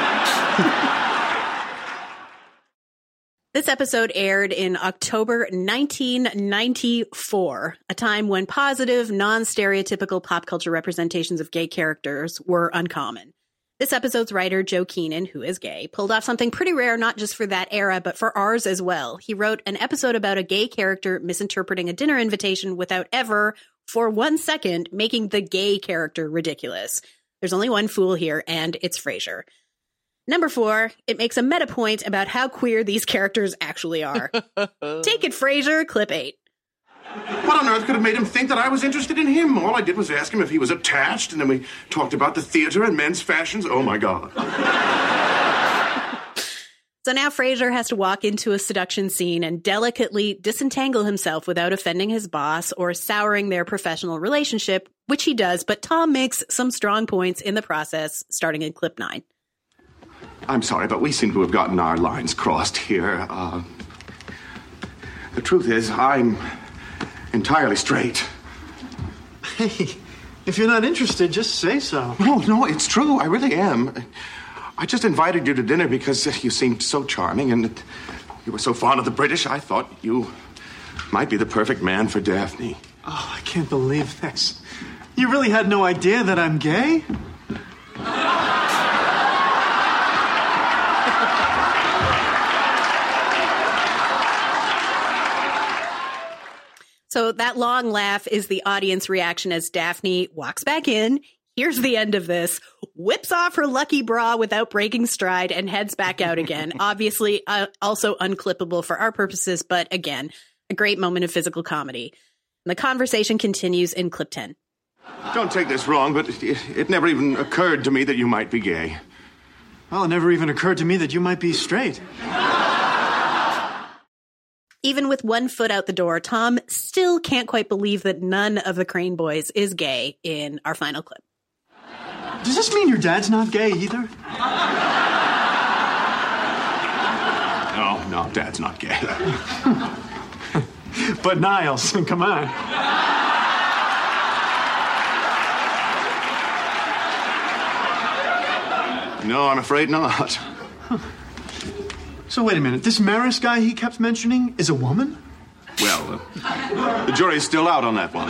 This episode aired in October 1994, a time when positive, non-stereotypical pop culture representations of gay characters were uncommon. This episode's writer, Joe Keenan, who is gay, pulled off something pretty rare not just for that era, but for ours as well. He wrote an episode about a gay character misinterpreting a dinner invitation without ever, for 1 second, making the gay character ridiculous. There's only one fool here, and it's Frazier. Number 4, it makes a meta point about how queer these characters actually are. Take it, Frazier, clip 8. What on earth could have made him think that I was interested in him? All I did was ask him if he was attached, and then we talked about the theater and men's fashions. Oh, my God. So now Frazier has to walk into a seduction scene and delicately disentangle himself without offending his boss or souring their professional relationship, which he does, but Tom makes some strong points in the process, starting in clip 9. I'm sorry, but we seem to have gotten our lines crossed here. The truth is, I'm entirely straight. Hey, if you're not interested, just say so. No, it's true. I really am. I just invited you to dinner because you seemed so charming and you were so fond of the British. I thought you might be the perfect man for Daphne. Oh, I can't believe this. You really had no idea that I'm gay? So that long laugh is the audience reaction as Daphne walks back in, hears the end of this, whips off her lucky bra without breaking stride, and heads back out again. Obviously, also unclippable for our purposes, but again, a great moment of physical comedy. And the conversation continues in clip 10. Don't take this wrong, but it never even occurred to me that you might be gay. Well, it never even occurred to me that you might be straight. Even with one foot out the door, Tom still can't quite believe that none of the Crane Boys is gay in our final clip. Does this mean your dad's not gay either? No, Dad's not gay. But Niles, come on. No, I'm afraid not. So wait a minute, this Maris guy he kept mentioning is a woman? Well, the jury's still out on that one.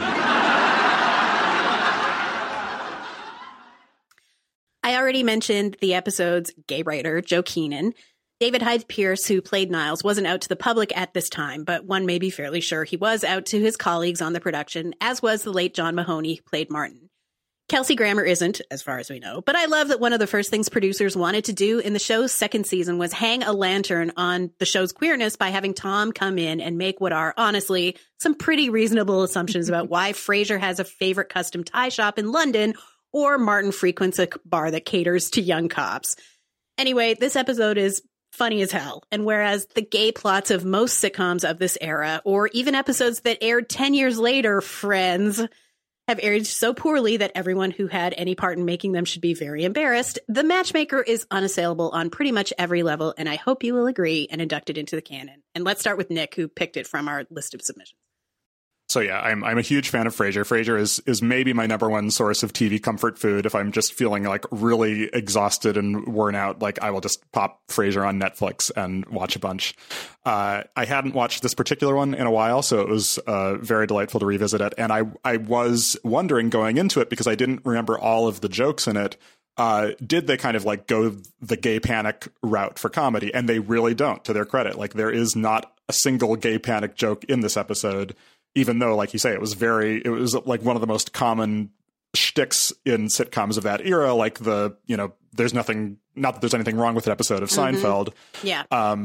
I already mentioned the episode's gay writer, Joe Keenan. David Hyde Pierce, who played Niles, wasn't out to the public at this time, but one may be fairly sure he was out to his colleagues on the production, as was the late John Mahoney, who played Martin. Kelsey Grammer isn't, as far as we know, but I love that one of the first things producers wanted to do in the show's second season was hang a lantern on the show's queerness by having Tom come in and make what are, honestly, some pretty reasonable assumptions about why Frasier has a favorite custom tie shop in London or Martin frequents a bar that caters to young cops. Anyway, this episode is funny as hell. And whereas the gay plots of most sitcoms of this era, or even episodes that aired 10 years later, Friends, have aired so poorly that everyone who had any part in making them should be very embarrassed, The Matchmaker is unassailable on pretty much every level, and I hope you will agree and induct it into the canon. And let's start with Nick, who picked it from our list of submissions. So yeah, I'm a huge fan of Frasier. Frasier is maybe my number one source of TV comfort food. If I'm just feeling like really exhausted and worn out, like I will just pop Frasier on Netflix and watch a bunch. I hadn't watched this particular one in a while, so it was very delightful to revisit it. And I was wondering going into it, because I didn't remember all of the jokes in it, did they kind of like go the gay panic route for comedy? And they really don't, to their credit. Like there is not a single gay panic joke in this episode. Even though, like you say, it was like one of the most common shticks in sitcoms of that era, like there's nothing, not that there's anything wrong with an episode of Seinfeld. Yeah.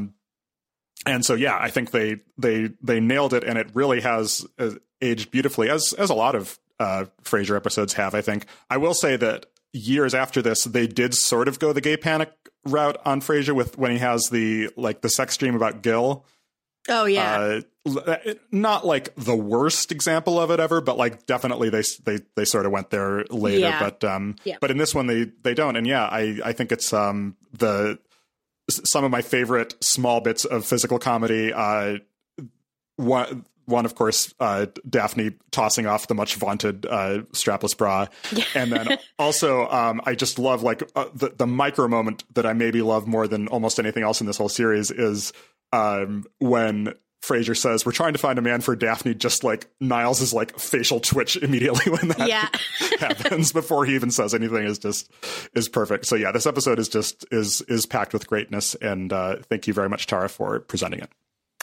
And so, yeah, I think they nailed it, and it really has aged beautifully, as a lot of Frasier episodes have, I think. I will say that years after this, they did sort of go the gay panic route on Frasier with when he has the sex dream about Gil. Oh yeah. Not like the worst example of it ever, but like definitely they sort of went there later. Yeah. But in this one they don't. And yeah, I think it's some of my favorite small bits of physical comedy. One of course, Daphne tossing off the much vaunted strapless bra, and then also I just love like the micro moment that I maybe love more than almost anything else in this whole series is when Frasier says, "We're trying to find a man for Daphne," just like Niles' like facial twitch immediately when that happens before he even says anything is perfect. So yeah, this episode is packed with greatness, and thank you very much, Tara, for presenting it.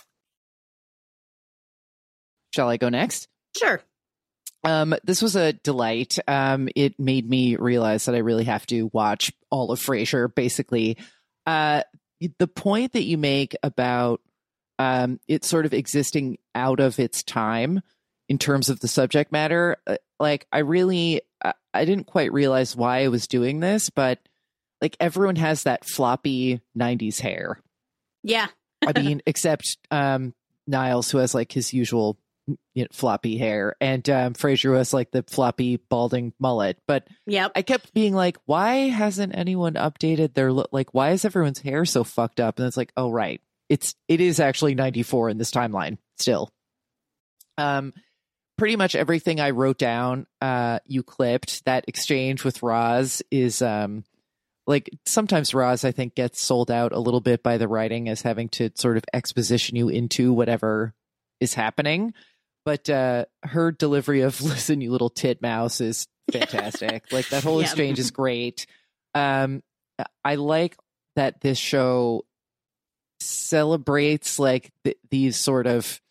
Shall I go next? Sure. This was a delight. It made me realize that I really have to watch all of Frasier, basically. The point that you make about it sort of existing out of its time in terms of the subject matter, like I didn't quite realize why I was doing this, but like everyone has that floppy 90s hair. Yeah. I mean, except Niles, who has like his usual floppy hair, and Frasier, who has like the floppy balding mullet. But yep. I kept being like, why hasn't anyone updated their look? Like, why is everyone's hair so fucked up? And it's like, oh right, it is actually 94 in this timeline still. Pretty much everything I wrote down, you clipped. That exchange with Roz is like sometimes Roz, I think, gets sold out a little bit by the writing as having to sort of exposition you into whatever is happening. But her delivery of "listen, you little titmouse" is fantastic. Like that whole exchange is great. I like that this show celebrates like these sort of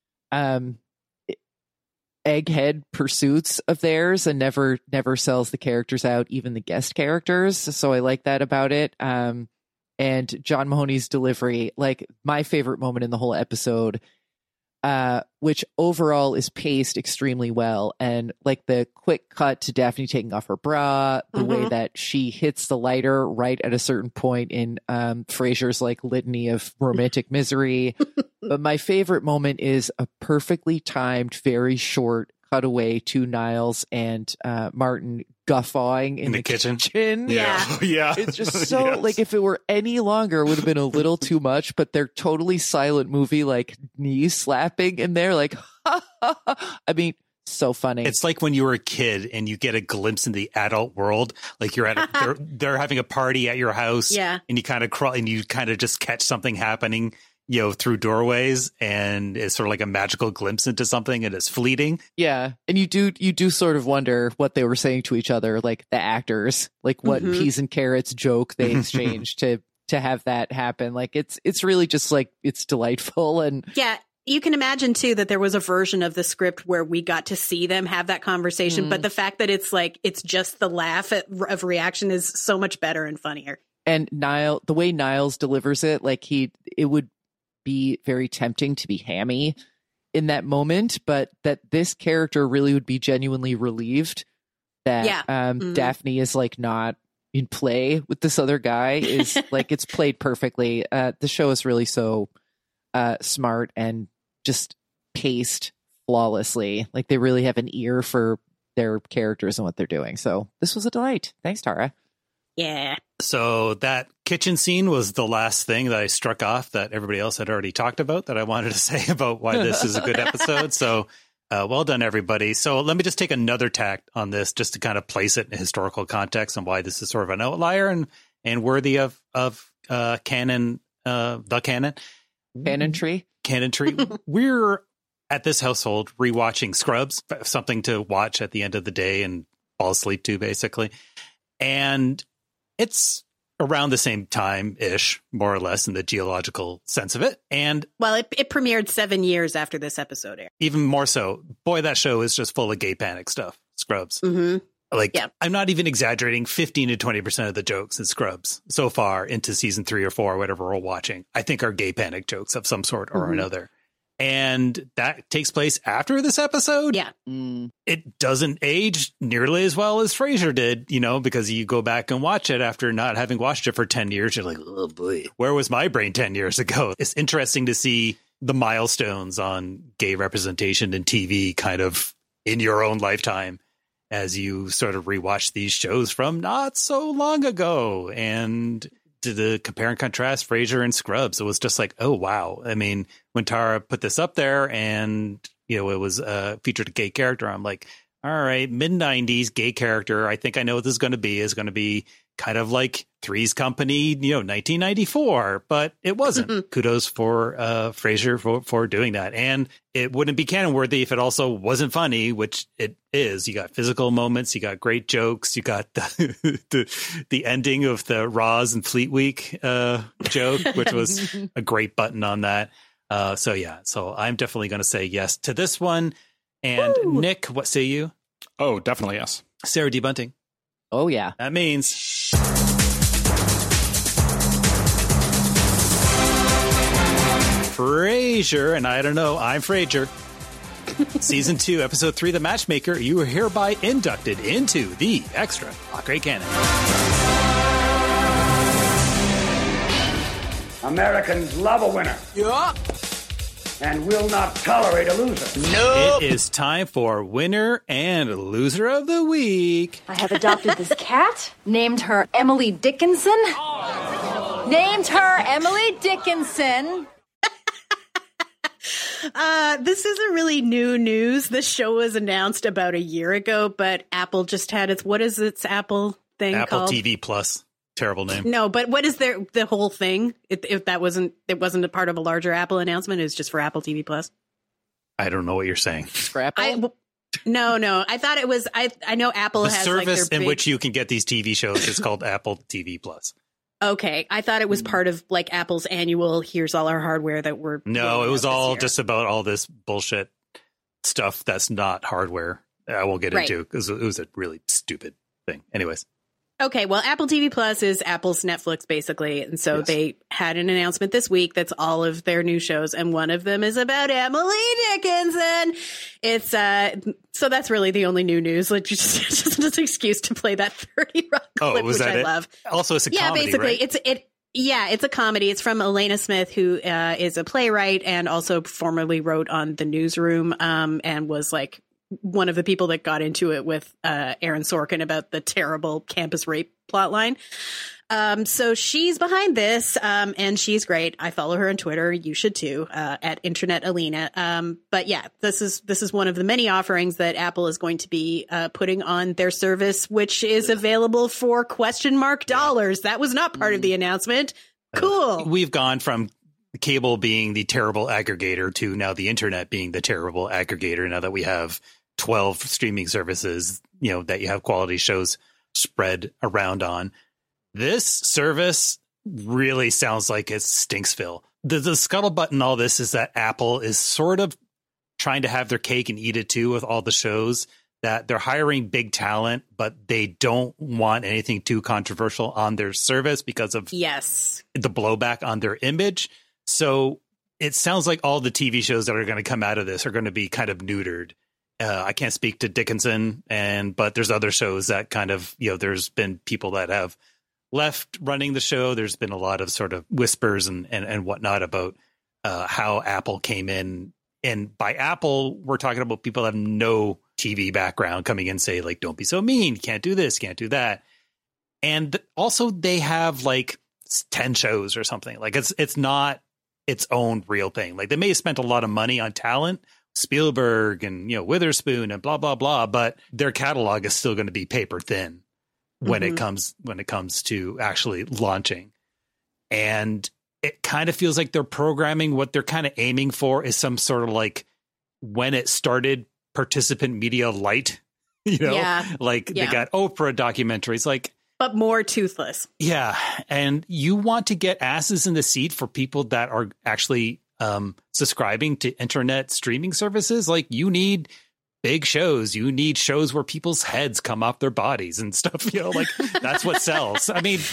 egghead pursuits of theirs and never sells the characters out, even the guest characters. So I like that about it. And John Mahoney's delivery, like my favorite moment in the whole episode, which overall is paced extremely well. And like the quick cut to Daphne taking off her bra, the way that she hits the lighter right at a certain point in Frasier's like litany of romantic misery. But my favorite moment is a perfectly timed, very short cutaway to Niles and Martin guffawing in the kitchen. Yeah. Yeah. It's just so like if it were any longer, it would have been a little too much, but they're totally silent movie, like knee slapping in there. Like, I mean, so funny. It's like when you were a kid and you get a glimpse in the adult world, like you're at they're having a party at your house, and you kind of crawl and you kind of just catch something happening, you know, through doorways, and it's sort of like a magical glimpse into something, and it's fleeting. Yeah, and you do sort of wonder what they were saying to each other, like the actors, like what peas and carrots joke they exchanged to to have that happen. Like it's really just like, it's delightful. And yeah, you can imagine too that there was a version of the script where we got to see them have that conversation, but the fact that it's like it's just the laugh of reaction is so much better and funnier. And the way Niles delivers it, like it would be very tempting to be hammy in that moment, but that this character really would be genuinely relieved that Daphne is like not in play with this other guy is like, it's played perfectly. The show is really so smart and just paced flawlessly. Like they really have an ear for their characters and what they're doing. So this was a delight. Thanks, Tara. Yeah. So that kitchen scene was the last thing that I struck off that everybody else had already talked about that I wanted to say about why this is a good episode. So well done, everybody. So let me just take another tack on this just to kind of place it in historical context and why this is sort of an outlier and worthy of canon, the canon. Canon tree. We're at this household rewatching Scrubs, something to watch at the end of the day and fall asleep to, basically. And it's around the same time-ish, more or less, in the geological sense of it. And well, it premiered 7 years after this episode aired. Even more so. Boy, that show is just full of gay panic stuff. Scrubs. Mm-hmm. Like, yeah. I'm not even exaggerating. 15 to 20% of the jokes in Scrubs so far into season 3 or 4, whatever we're watching, I think are gay panic jokes of some sort or another. And that takes place after this episode. Yeah. It doesn't age nearly as well as Frasier did, because you go back and watch it after not having watched it for 10 years. You're like, oh boy, where was my brain 10 years ago? It's interesting to see the milestones on gay representation in TV kind of in your own lifetime as you sort of rewatch these shows from not so long ago. And to the compare and contrast Frasier and Scrubs, it was just like, oh, wow. I mean, when Tara put this up there and, it was featured a gay character, I'm like, all right, mid-90s gay character. I think I know what this is going to be. Is going to be kind of like Three's Company, 1994, but it wasn't. Kudos for Frasier for doing that. And it wouldn't be canon worthy if it also wasn't funny, which it is. You got physical moments, you got great jokes, you got the ending of the Roz and Fleet Week joke, which was a great button on that. So I'm definitely going to say yes to this one. And woo! Nick, what say you? Oh, definitely yes. Sarah D. Bunting. Oh, yeah. That means Frasier, and I don't know, I'm Frasier. Season 2, Episode 3, The Matchmaker, you are hereby inducted into the Extra Great Canon. Americans love a winner. Yeah. And will not tolerate a loser. No. It is time for Winner and Loser of the Week. I have adopted this cat, named her Emily Dickinson. Oh. Named her Emily Dickinson. This isn't really new news. This show was announced about a year ago, but Apple just had what is its Apple thing Apple called? TV Plus. Terrible name. No, but what is the whole thing? If that wasn't a part of a larger Apple announcement, it's just for Apple TV Plus. I don't know what you're saying. Scrapple? No. I thought it was. I know Apple the has service like their in big, which you can get these TV shows is called Apple TV Plus. Okay, I thought it was part of like Apple's annual. Here's all our hardware that we're. No, it was all just about all this bullshit stuff that's not hardware. I won't get into because it was a really stupid thing. Anyways. Okay, well, Apple TV Plus is Apple's Netflix, basically. And so they had an announcement this week that's all of their new shows. And one of them is about Emily Dickinson. It's so that's really the only new news. Like, just an excuse to play that 30 Rock clip, which I love. Also, it's a comedy, basically, right? it's a comedy. It's from Elena Smith, who is a playwright and also formerly wrote on The Newsroom and was like one of the people that got into it with Aaron Sorkin about the terrible campus rape plotline. So she's behind this, and she's great. I follow her on Twitter. You should too, at Internet Alina. But yeah, this is one of the many offerings that Apple is going to be putting on their service, which is available for $dollars. That was not part of the announcement. Cool. We've gone from cable being the terrible aggregator to now the internet being the terrible aggregator. Now that we have 12 streaming services, that you have quality shows spread around on. This service really sounds like it's Stinksville. The scuttlebutt in all this is that Apple is sort of trying to have their cake and eat it too with all the shows, that they're hiring big talent, but they don't want anything too controversial on their service because of the blowback on their image. So it sounds like all the TV shows that are going to come out of this are going to be kind of neutered. I can't speak to Dickinson, but there's other shows that kind of, there's been people that have left running the show. There's been a lot of sort of whispers and whatnot about how Apple came in. And by Apple, we're talking about people that have no TV background coming in and say, like, don't be so mean. You can't do this, can't do that. And also they have like 10 shows or something. Like it's not its own real thing. Like they may have spent a lot of money on talent, Spielberg and, Witherspoon and blah, blah, blah, but their catalog is still going to be paper thin when it comes to actually launching. And it kind of feels like they're programming what they're kind of aiming for is some sort of like when it started participant media light, they got Oprah documentaries, like, but more toothless. Yeah. And you want to get asses in the seat for people that are actually subscribing to internet streaming services. Like you need big shows. You need shows where people's heads come off their bodies and stuff, like that's what sells. I mean,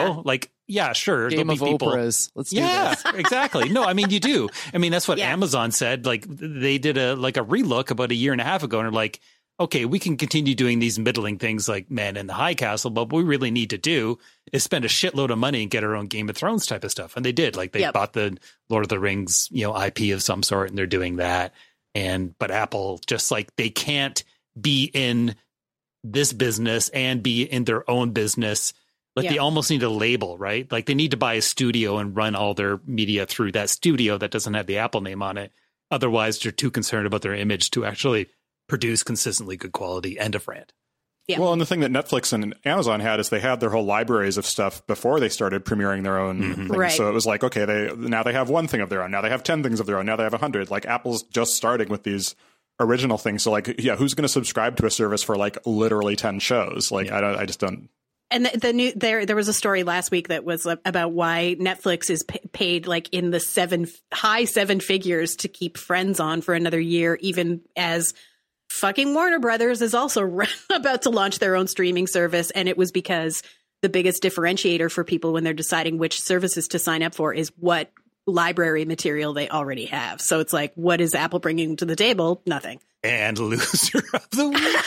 sure. Game of Oprahs. Let's do this. Exactly. No, I mean, you do. I mean, that's what Amazon said. Like they did a relook about a year and a half ago and are like, okay, we can continue doing these middling things like Man in the High Castle, but what we really need to do is spend a shitload of money and get our own Game of Thrones type of stuff. And they did. Like they bought the Lord of the Rings, IP of some sort, and they're doing that. But Apple, just like they can't be in this business and be in their own business. Like they almost need a label, right? Like they need to buy a studio and run all their media through that studio that doesn't have the Apple name on it. Otherwise, they're too concerned about their image to actually produce consistently good quality end of rant. Yeah. Well, and the thing that Netflix and Amazon had is they had their whole libraries of stuff before they started premiering their own things. Right. So it was like, okay, now they have one thing of their own. Now they have 10 things of their own. Now they have 100. Like Apple's just starting with these original things. So like, who's going to subscribe to a service for like literally 10 shows? Like, I just don't. And there was a story last week that was about why Netflix is paid like in the high seven figures to keep Friends on for another year, even as fucking Warner Brothers is also about to launch their own streaming service. And it was because the biggest differentiator for people when they're deciding which services to sign up for is what library material they already have. So it's like, what is Apple bringing to the table? Nothing. And loser of the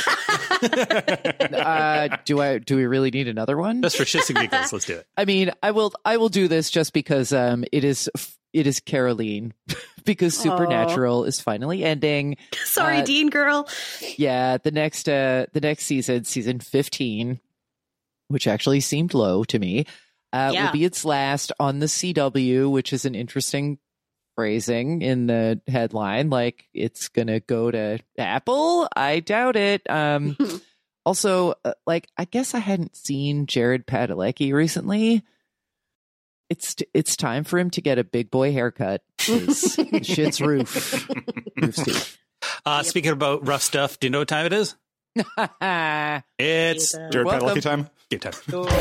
week. Do we really need another one? Just for shits and giggles, let's do it. I mean, I will do this just because it is Caroline, because Supernatural is finally ending. Sorry, Dean girl. Yeah, the next season 15, which actually seemed low to me, will be its last on the CW, which is an interesting phrasing in the headline. Like it's gonna go to Apple. I doubt it. Also, I guess I hadn't seen Jared Padalecki recently. It's time for him to get a big boy haircut. Shit's roof Steve. Speaking about rough stuff, do you know what time it is? It's Jared Padalecki time. Game time.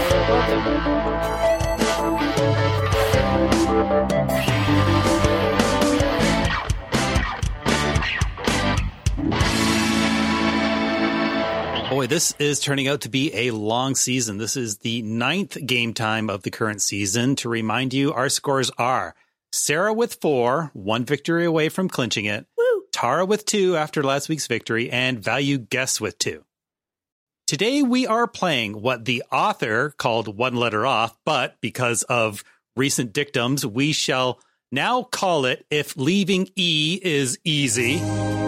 Boy, this is turning out to be a long season. This is the 9th game time of the current season. To remind you, our scores are Sarah with 4, 1 victory away from clinching it. Woo. Tara with 2 after last week's victory, and Value Guess with 2. Today we are playing what the author called One Letter Off, but because of recent dictums, we shall now call it If Leaving E is Easy.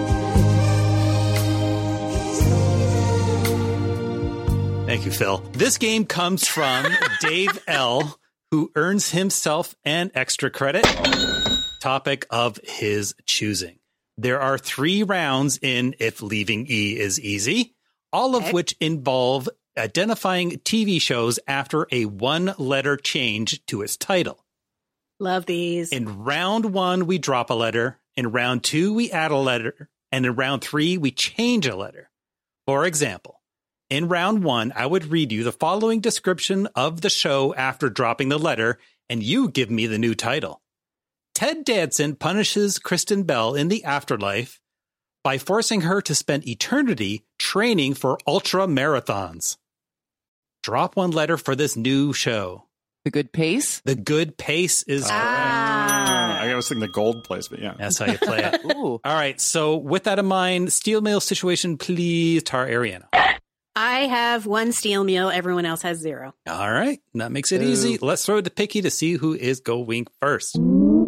Thank you, Phil. This game comes from Dave L., who earns himself an extra credit. Topic of his choosing. There are 3 rounds in If Leaving E is Easy, all of which involve identifying TV shows after a 1-letter change to its title. Love these. In round 1, we drop a letter. In round 2, we add a letter. And in round 3, we change a letter. For example, In round 1, I would read you the following description of the show after dropping the letter, and you give me the new title. Ted Danson punishes Kristen Bell in the afterlife by forcing her to spend eternity training for ultra marathons. Drop one letter for this new show. The Good Pace? The Good Pace is correct. I was thinking the Gold Place, but yeah. That's how you play it. All right. So with that in mind, steel mail situation, please, Tara Ariano. I have 1 steel meal. Everyone else has 0. All right. That makes it easy. Let's throw it to Picky to see who is going first.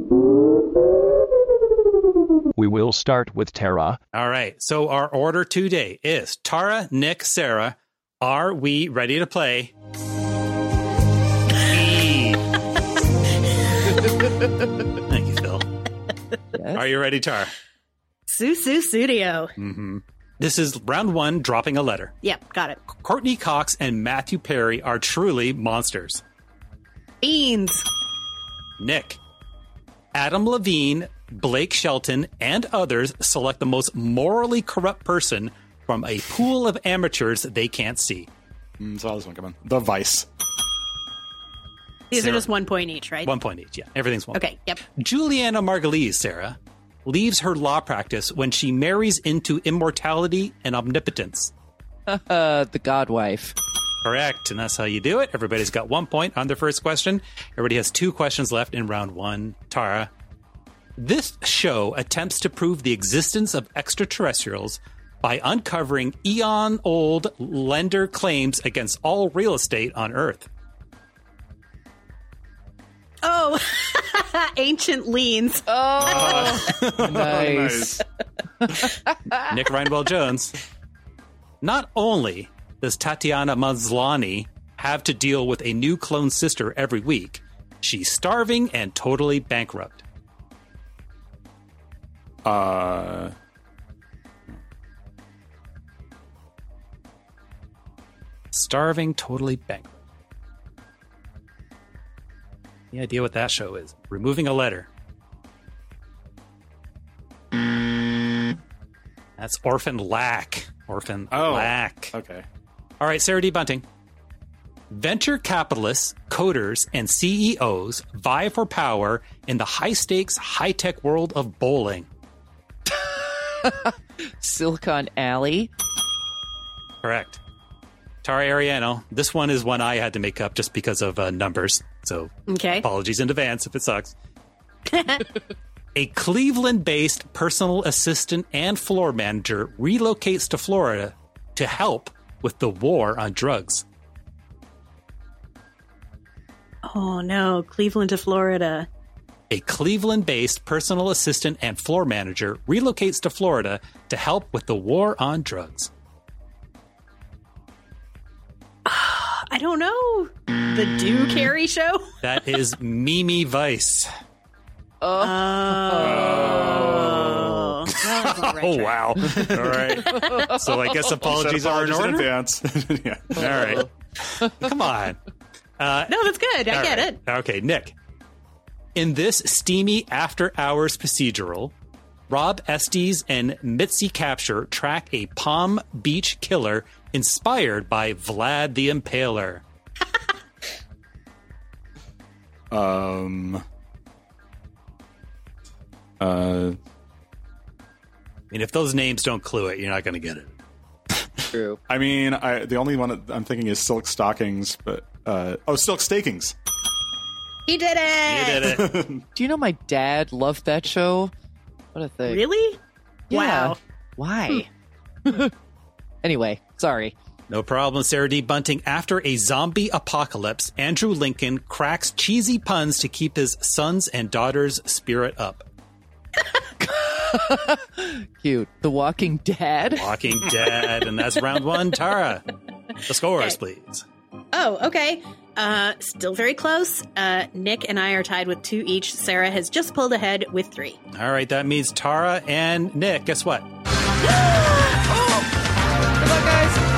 We will start with Tara. All right. So our order today is Tara, Nick, Sarah. Are we ready to play? Thank you, Phil. Yes. Are you ready, Tara? Susu Studio. Mm-hmm. This is round 1, dropping a letter. Yep, got it. Courtney Cox and Matthew Perry are truly monsters. Beans. Nick. Adam Levine, Blake Shelton, and others select the most morally corrupt person from a pool of amateurs they can't see. So this one coming. The Vice. These Sarah. are just 1 point each, right? 1 point each, yeah. Everything's 1 Okay, yep. Juliana Margulies, Sarah, leaves her law practice when she marries into immortality and omnipotence. The Godwife. Correct, and that's how you do it. Everybody's got 1 point on their first question. Everybody has 2 questions left in round 1. Tara, this show attempts to prove the existence of extraterrestrials by uncovering eon-old lender claims against all real estate on Earth. Oh, Ancient Liens. Oh, nice. Nick Reinwell-Jones. Not only does Tatiana Maslany have to deal with a new clone sister every week, she's starving and totally bankrupt. Starving, totally bankrupt. Any idea what that show is? Removing a letter. That's Orphan Lack. Orphan Lack. Okay. All right, Sarah D. Bunting. Venture capitalists, coders, and CEOs vie for power in the high-stakes, high-tech world of bowling. Silicon Alley. Correct. Tara Ariano. This one is one I had to make up just because of numbers. So apologies in advance if it sucks. A Cleveland-based personal assistant and floor manager relocates to Florida to help with the war on drugs. Oh, no. Cleveland to Florida. A Cleveland-based personal assistant and floor manager relocates to Florida to help with the war on drugs. I don't know. The Do Carey Show? That is Mimi Vice. Oh. Oh, wow. All right. So I guess apologies are in order. Advance. Yeah. All right. Come on. No, that's good. I get it. Okay, Nick. In this steamy after-hours procedural, Rob Estes and Mitzi Capture track a Palm Beach killer inspired by Vlad the Impaler. I mean, if those names don't clue it, you're not going to get it. True. I mean, the only one that I'm thinking is Silk Stockings, but Silk Stakings. He did it. You did it. Do you know my dad loved that show? What a thing. Really? Yeah. Wow. Why? Anyway, sorry. No problem, Sarah D. Bunting. After a zombie apocalypse, Andrew Lincoln cracks cheesy puns to keep his sons and daughters' spirit up. Cute. The Walking Dead. Walking Dead. And that's round one. Tara, the scores, please. Oh, okay. Still very close. Nick and I are tied with 2 each. Sarah has just pulled ahead with 3. All right, that means Tara and Nick, guess what? Good luck, guys.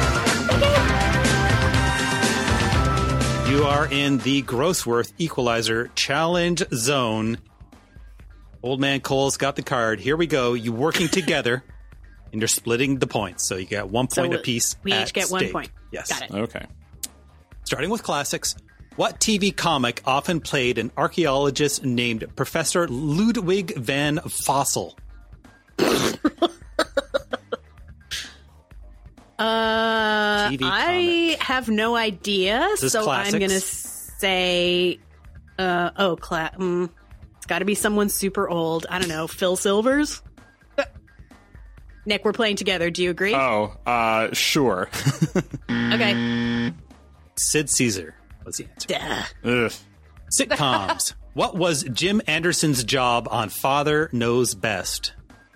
You are in the Grossworth Equalizer Challenge Zone. Old Man Cole's got the card. Here we go. You working together. And you're splitting the points, so you get 1 point apiece. We each get 1 stake. point. Yes. Got it. Okay. Starting with classics. What TV comic often played an archaeologist named Professor Ludwig van Fossel? I have no idea, so I'm going to say, it's got to be someone super old. I don't know, Phil Silvers? Nick, we're playing together. Do you agree? Oh, sure. Okay. Sid Caesar was the answer. Ugh. Sitcoms. What was Jim Anderson's job on Father Knows Best?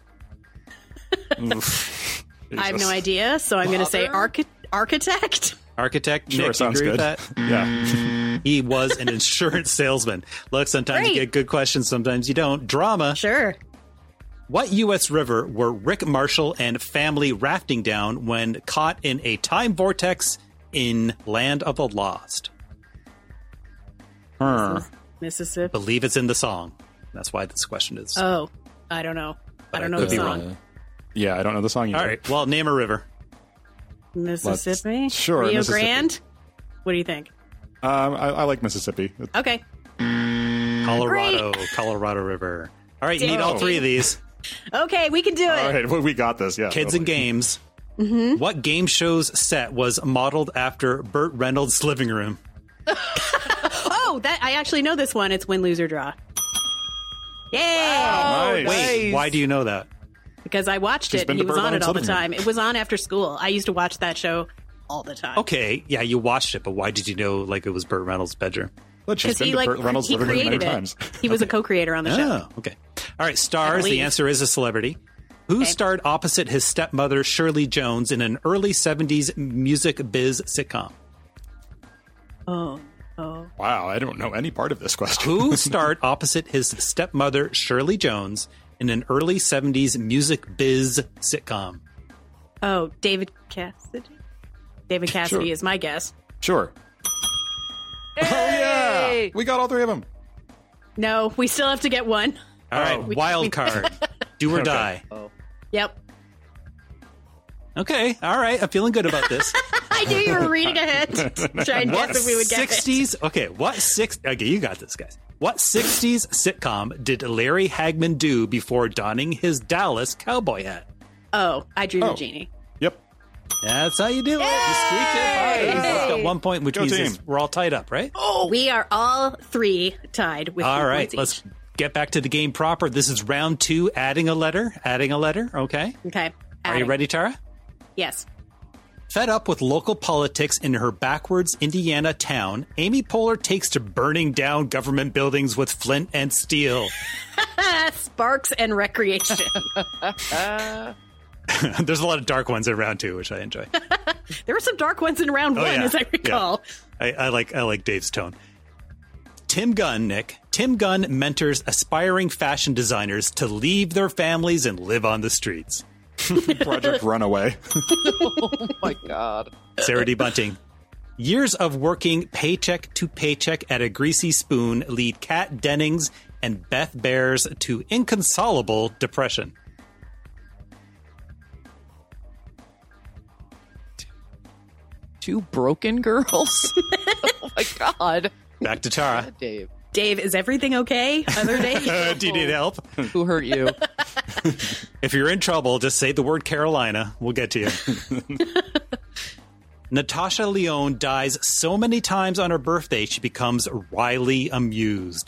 I have no idea, so I'm going to say architect. Architect. Sure, Nick, sounds you agree good. with that? Yeah. He was an insurance salesman. Look, sometimes you get good questions, sometimes you don't. Drama. Sure. What U.S. river were Rick Marshall and family rafting down when caught in a time vortex in Land of the Lost? Mississippi. Believe it's in the song. That's why this question is. Oh, I don't know. I don't know could the be song. wrong. Yeah, I don't know the song either. All right. Well, name a river. Mississippi? Sure, Rio Mississippi. Grande? What do you think? I like Mississippi. Okay. Colorado River. All right, you need all three of these. Okay, we can do it. All right, well, we got this. Yeah, Kids totally. and games. Mm-hmm. What game show's set was modeled after Burt Reynolds' living room? Oh, I actually know this one. It's Win, Lose, or Draw. Yay! Wow, nice. Wait, why do you know that? Because I watched it and he was on it all the time. It was on after school. I used to watch that show all the time. Okay, yeah, you watched it, but why did you know like it was Burt Reynolds' bedroom? Because he created it. He was a co-creator on the show. Oh, okay. All right, stars. The answer is a celebrity. Who starred opposite his stepmother, Shirley Jones, in an early 70s music biz sitcom? Oh. Wow, I don't know any part of this question. Who starred opposite his stepmother, Shirley Jones, in an early 70s music biz sitcom? Oh, David Cassidy? David Cassidy is my guess. Sure. Hey! Oh, yeah! We got all three of them. No, we still have to get one. All right, wild card. Do or die. Oh. Yep. Okay, all right. I'm feeling good about this. I knew you were reading ahead to try and guess if we would get 60s? Okay, okay, you got this, guys. What 60s sitcom did Larry Hagman do before donning his Dallas cowboy hat? Oh, I Dream of Jeannie. Yep. That's how you do it. You squeaked it. You both got 1 point, which means we're all tied up, right? Oh, we are all three tied with all 3 right, points each. let's get back to the game proper. This is round 2, adding a letter, okay? Okay. Are you ready, Tara? Yes. Fed up with local politics in her backwards Indiana town, Amy Poehler takes to burning down government buildings with flint and steel. Sparks and Recreation. There's a lot of dark ones in round 2, which I enjoy. There were some dark ones in round 1, as I recall. Yeah. I like Dave's tone. Tim Gunn, Nick. Tim Gunn mentors aspiring fashion designers to leave their families and live on the streets. Project Runaway. Oh my God. Sarah D. Bunting. Years of working paycheck to paycheck at a greasy spoon lead Kat Dennings and Beth Bears to inconsolable depression. Two broken girls? Oh my God. Back to Tara. Dave. Dave, is everything okay? Other Dave? Do you need help? Who hurt you? If you're in trouble, just say the word Carolina. We'll get to you. Natasha Lyonne dies so many times on her birthday, she becomes wryly amused.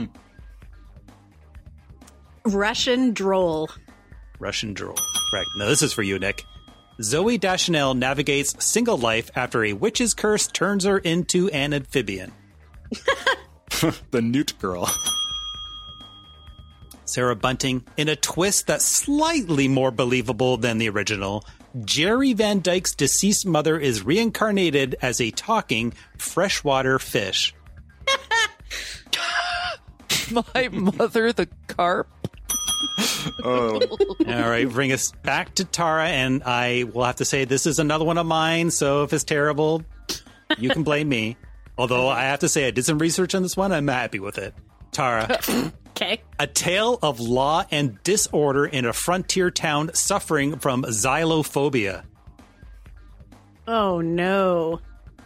Russian Droll. Russian Droll. Correct. Now, this is for you, Nick. Zoe Deschanel navigates single life after a witch's curse turns her into an amphibian. The Newt Girl. Sarah Bunting. In a twist that's slightly more believable than the original, Jerry Van Dyke's deceased mother is reincarnated as a talking freshwater fish. My mother, the carp. Oh. All right, bring us back to Tara, and I will have to say this is another one of mine, so if it's terrible, you can blame me. Although I have to say I did some research on this one, I'm happy with it. Tara, Okay. A tale of law and disorder in a frontier town suffering from xylophobia. Oh, no.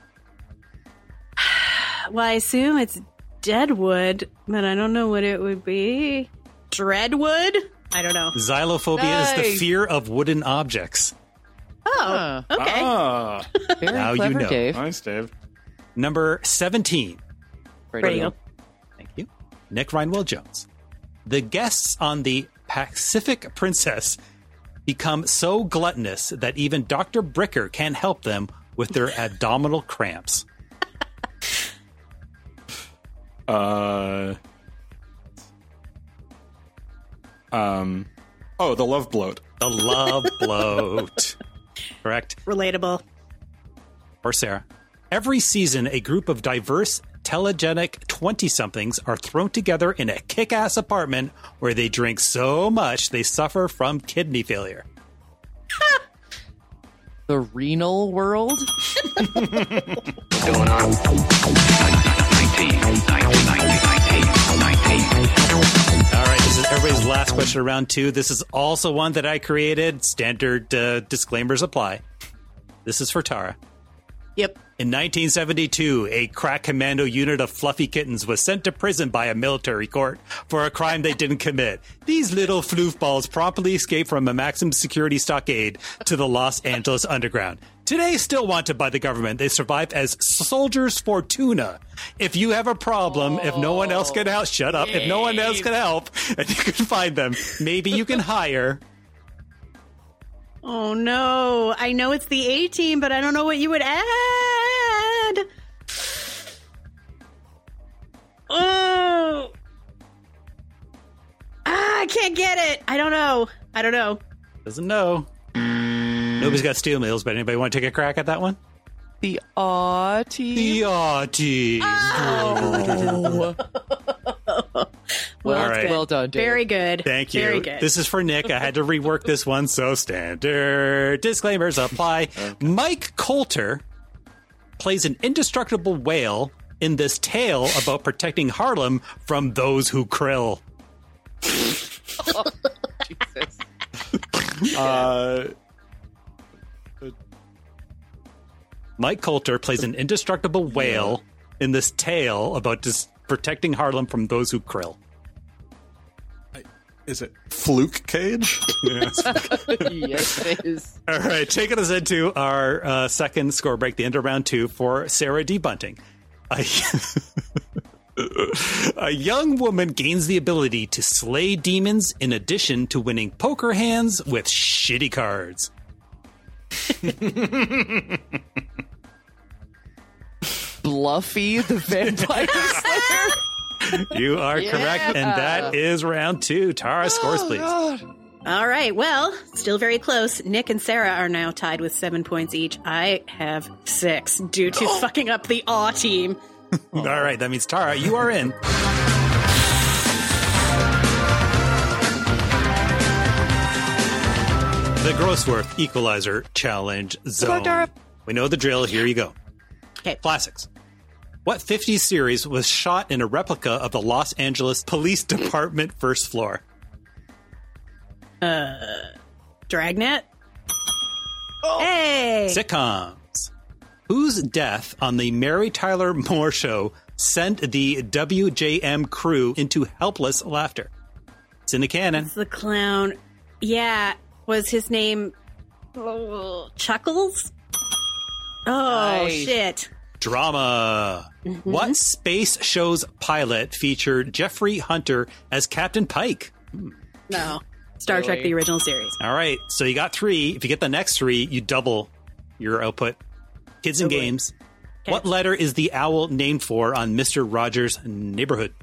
Well, I assume it's Deadwood, but I don't know what it would be. Dreadwood? I don't know. Xylophobia is the fear of wooden objects. Oh, okay. Ah, Very Now clever, you know. Dave. nice, Dave. Number 17. Radio. Thank you. Nick Rhinewell Jones. The guests on the Pacific Princess become so gluttonous that even Dr. Bricker can't help them with their abdominal cramps. The love bloat. The love bloat. Correct. Relatable. Or Sarah. Every season, a group of diverse, telegenic 20-somethings are thrown together in a kick-ass apartment where they drink so much they suffer from kidney failure. The renal world? Going on. 19. All right, this is everybody's last question of round 2. This is also one that I created. Standard disclaimers apply. This is for Tara. Yep. In 1972, a crack commando unit of fluffy kittens was sent to prison by a military court for a crime they didn't commit. These little floofballs promptly escaped from a maximum security stockade to the Los Angeles underground. Today, still wanted by the government, they survive as soldiers for tuna. If you have a problem, if no one else can help, shut up. If no one else can help, and you can find them, maybe you can hire. Oh, no. I know it's the A-Team, but I don't know what you would add. Oh. I can't get it. I don't know. Doesn't know. Nobody's got steel mills, but anybody want to take a crack at that one? The Aw-Team? The Aw-Team. Oh. Well, All right. Well done, Dave. Very good. Thank you. Very good. This is for Nick. I had to rework this one, so standard disclaimers apply. Mike Coulter plays an indestructible whale in this tale about protecting Harlem from those who krill. Oh, Jesus. Mike Coulter plays an indestructible whale in this tale about protecting Harlem from those who krill. Is it Fluke Cage? Yes, it is. All right, taking us into our second score break, the end of round 2 for Sarah D. Bunting. A young woman gains the ability to slay demons in addition to winning poker hands with shitty cards. Bluffy the Vampire Slayer? You are correct, and that is round 2. Tara, scores, please. God. All right. Well, still very close. Nick and Sarah are now tied with 7 points each. I have 6 due to fucking up the Aw-Team. All right, that means Tara, you are in. The Grossworth Equalizer Challenge Zone. We know the drill. Here you go. Okay. Classics. What 50s series was shot in a replica of the Los Angeles Police Department first floor? Dragnet? Hey! Sitcoms. Whose death on the Mary Tyler Moore Show sent the WJM crew into helpless laughter? It's in the canon. It's the clown. Yeah. Was his name Chuckles? Oh, Nice. shit. Drama. Mm-hmm. What space show's pilot featured Jeffrey Hunter as Captain Pike? No. Star Trek, Really? the original series. All right, so you got 3. If you get the next 3, you double your output. Kids and Oh, boy. games. Okay. What letter is the owl named for on Mr. Rogers' Neighborhood?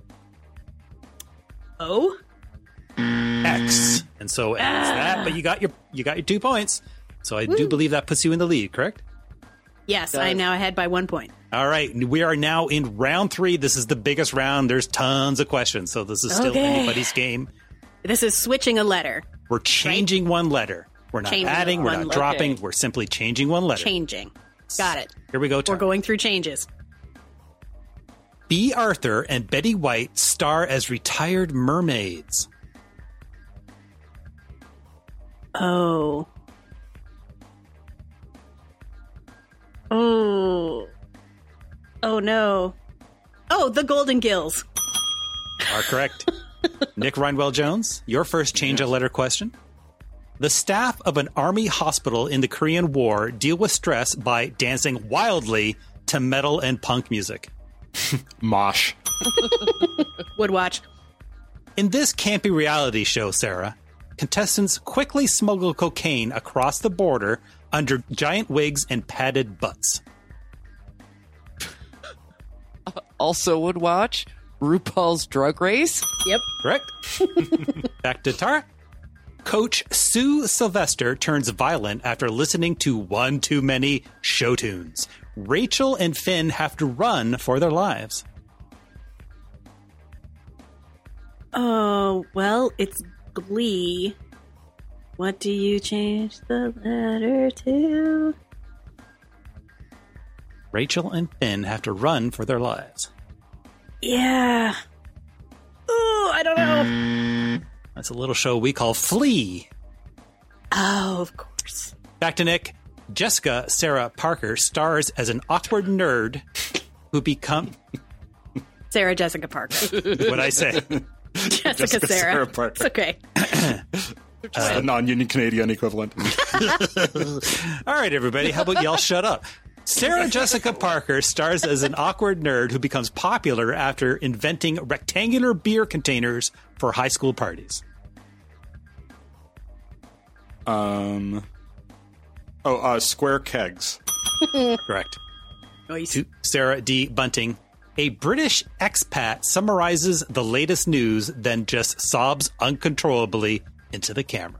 Oh? X. And so it ends that, but you got your 2 points. So I do believe that puts you in the lead, correct? Yes, I am now ahead by 1 point. All right, we are now in round 3. This is the biggest round. There's tons of questions, so this is still Okay. anybody's game. This is switching a letter. We're changing one letter. We're not Changing adding, we're one not letter. dropping, Okay. we're simply changing one letter. Changing. Got it. Here we go, We're Tara. going through changes. B. Arthur and Betty White star as retired mermaids? Oh. Oh. Oh, no. Oh, the Golden Gills. Are correct. Nick Reinwell-Jones, your first change a letter question. The staff of an army hospital in the Korean War deal with stress by dancing wildly to metal and punk music. Mosh. Woodwatch. In this campy reality show, Sarah, contestants quickly smuggle cocaine across the border under giant wigs and padded butts. Also would watch RuPaul's Drag Race. Yep. Correct. Back to Tara. Coach Sue Sylvester turns violent after listening to one too many show tunes. Rachel and Finn have to run for their lives. Oh, well, it's Glee. What do you change the letter to? Rachel and Finn have to run for their lives. Yeah. Ooh, I don't know. That's a little show we call Flea. Oh, of course. Back to Nick. Jessica Sarah Parker stars as an awkward nerd who become... Sarah Jessica Parker. What'd I say? Jessica Sarah Parker. It's okay. The non-union Canadian equivalent. All right, everybody. How about y'all shut up? Sarah Jessica Parker stars as an awkward nerd who becomes popular after inventing rectangular beer containers for high school parties. Square kegs. Correct. Nice. To Sarah D. Bunting. A British expat summarizes the latest news, then just sobs uncontrollably into the camera.